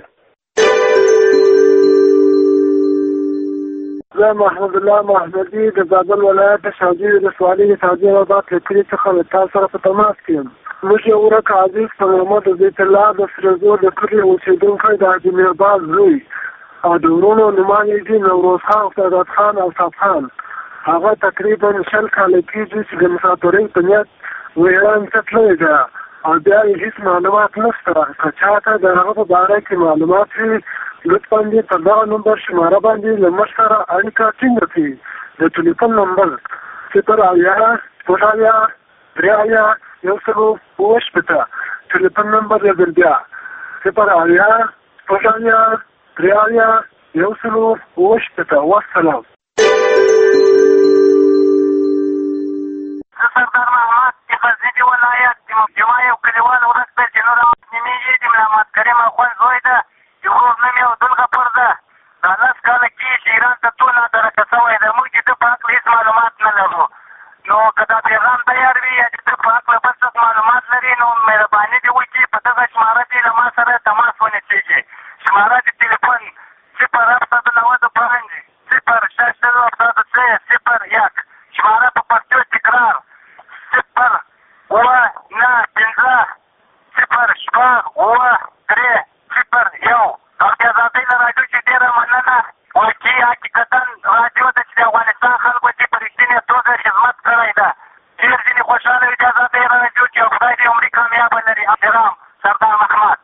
زه محمد الله محمدي د زابل ولایت د شاجوی ولسوالۍ د سعدي آباد له کلي څخه له تاسو سره په تماس کې یم. موږ یو ورک عزیز په نامه د بیت الله د سرزور د کلي اوسېدونکی د حاجي میرباز زوی او د ورونو نومان یې دي نوروز خان، سعادت خان او صاحب خان. هغه تقریبا 20 کاله کېږي چې د مسافرۍ په نیت ویران ته تللی ده او بیا یې هېڅ معلومات نشته. که چاته د هغه په باره کې معلومات وي، لطفا دې په دغه نمبر شماره باندې له موږ سره اړیکه ټینګه کړي. د ټلیفون نمبر 0-0-3-3-1-0-8. ټلیفون نمبر یې بل بیا 0-0-3-3-1-0-8. والسلام. سردار محمد د غزني ولایت جما یو کلیوال ورک دی چې نور نومیږي د محمد کریم اخوند زوی ده چې ورور نوم یې عبدالغفور ده. دا 10 کاله کېږي چې ایران ته ټول نادرکه شوی ده. موږ د ده په هکله هېڅ معلومات نه لرو. نو که دا پیغام تیار وي یا د ده په هکله بل څه معلومات لري نو مهرباني دې وکړي په دغه شماره دې له ما سره تماس ونیسېږي. شماره د تلیفون 0-790-5-0-6-7-3-0-1. شماره په پښتو تکرار 0-9-5-0-6-7-3-0-1. او د ازادۍ له راډیو چې ډېره مننه. واقعي حقیقتا راډیو ده چې د افغانستان خلکو چې په رښتینې توګه خدمت کړی ده. ډېر ځینې خوشحاله وي د ازادۍ راډیو چې خدای دې عمري کامیابه لري. احترام، سردار محمد.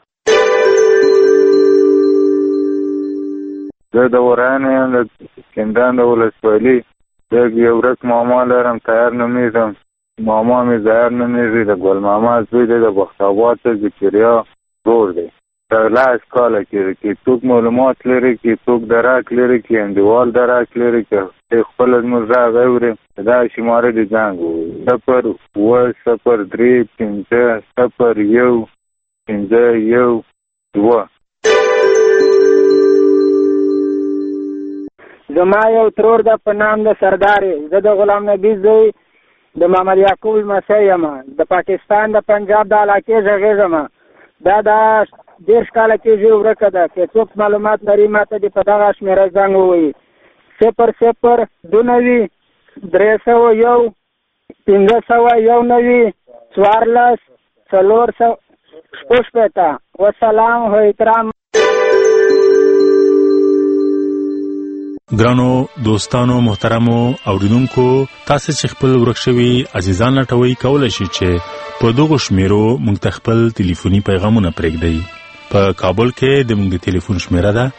زه د وران یم د کندان د ولسوالۍ. زه یو ورک ماما لرم، طاهر نومیږم. ماما مې ظاهر نومیږي، د ګل ماما زوی دی، د بختاباد ته ذکریا ورور دی. تر 10 کاله کېږي چې څوک معلومات لري، چې څوک درک لري، چې انډیوال درک لري، چې خپله زموږ غږ اوري دا شماره د زنګ ووایي 0-0-3-5-0-1-5-1-2. زما یو ترور ده په نام د سردارې. زه د غلام نبي زوی د محمد یعقوب لمسی یم. د پاکستان د پنجاب د علاقې غږېږم. دا 10 کاله کېږي ورکه ده. که څوک معلومات لري ما ته دې په دغه شمېره زنګ ووایي 0-0-2-9-5-0-1-14-4. والسلام و احترام. ګرانو دوستانو محترمو اوریدونکو تاسو چې خپل ورکشوي عزیزان لټوي کولای شي چې په دغه شمیرو موږ خپل ټلیفوني پیغامونه پرېږدئ. په کابل کې د موږ ټلیفون شمیره ده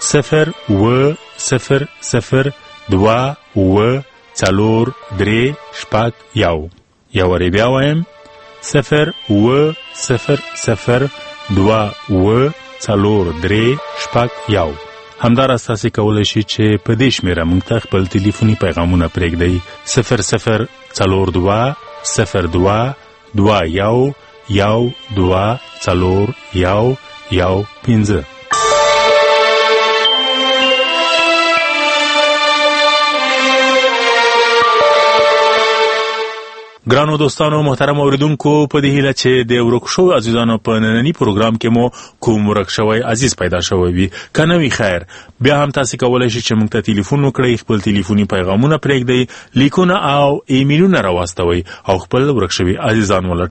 0800243 یو ری بیا وایم 0800243 همدار اساسي کولای شي چې په دې شمیره موږ ته خپل ټلیفوني پیغامونه پرېږدئ 00222424115. ګرانو دوستانو محترم اوریدونکو په دې هیله چې د ورکشو عزیزانو په نننی پروګرام کې مو کوم ورکشوي عزیز پیدا شوی وي کنه وی خیر بیا هم تاسو کولای شئ چې موږ ته ټلیفون وکړئ خپل ټلیفوني پیغامونه پرېږدئ لیکونه او ایمیلونه راوستوي او خپل ورکشوي عزیزان ولټوي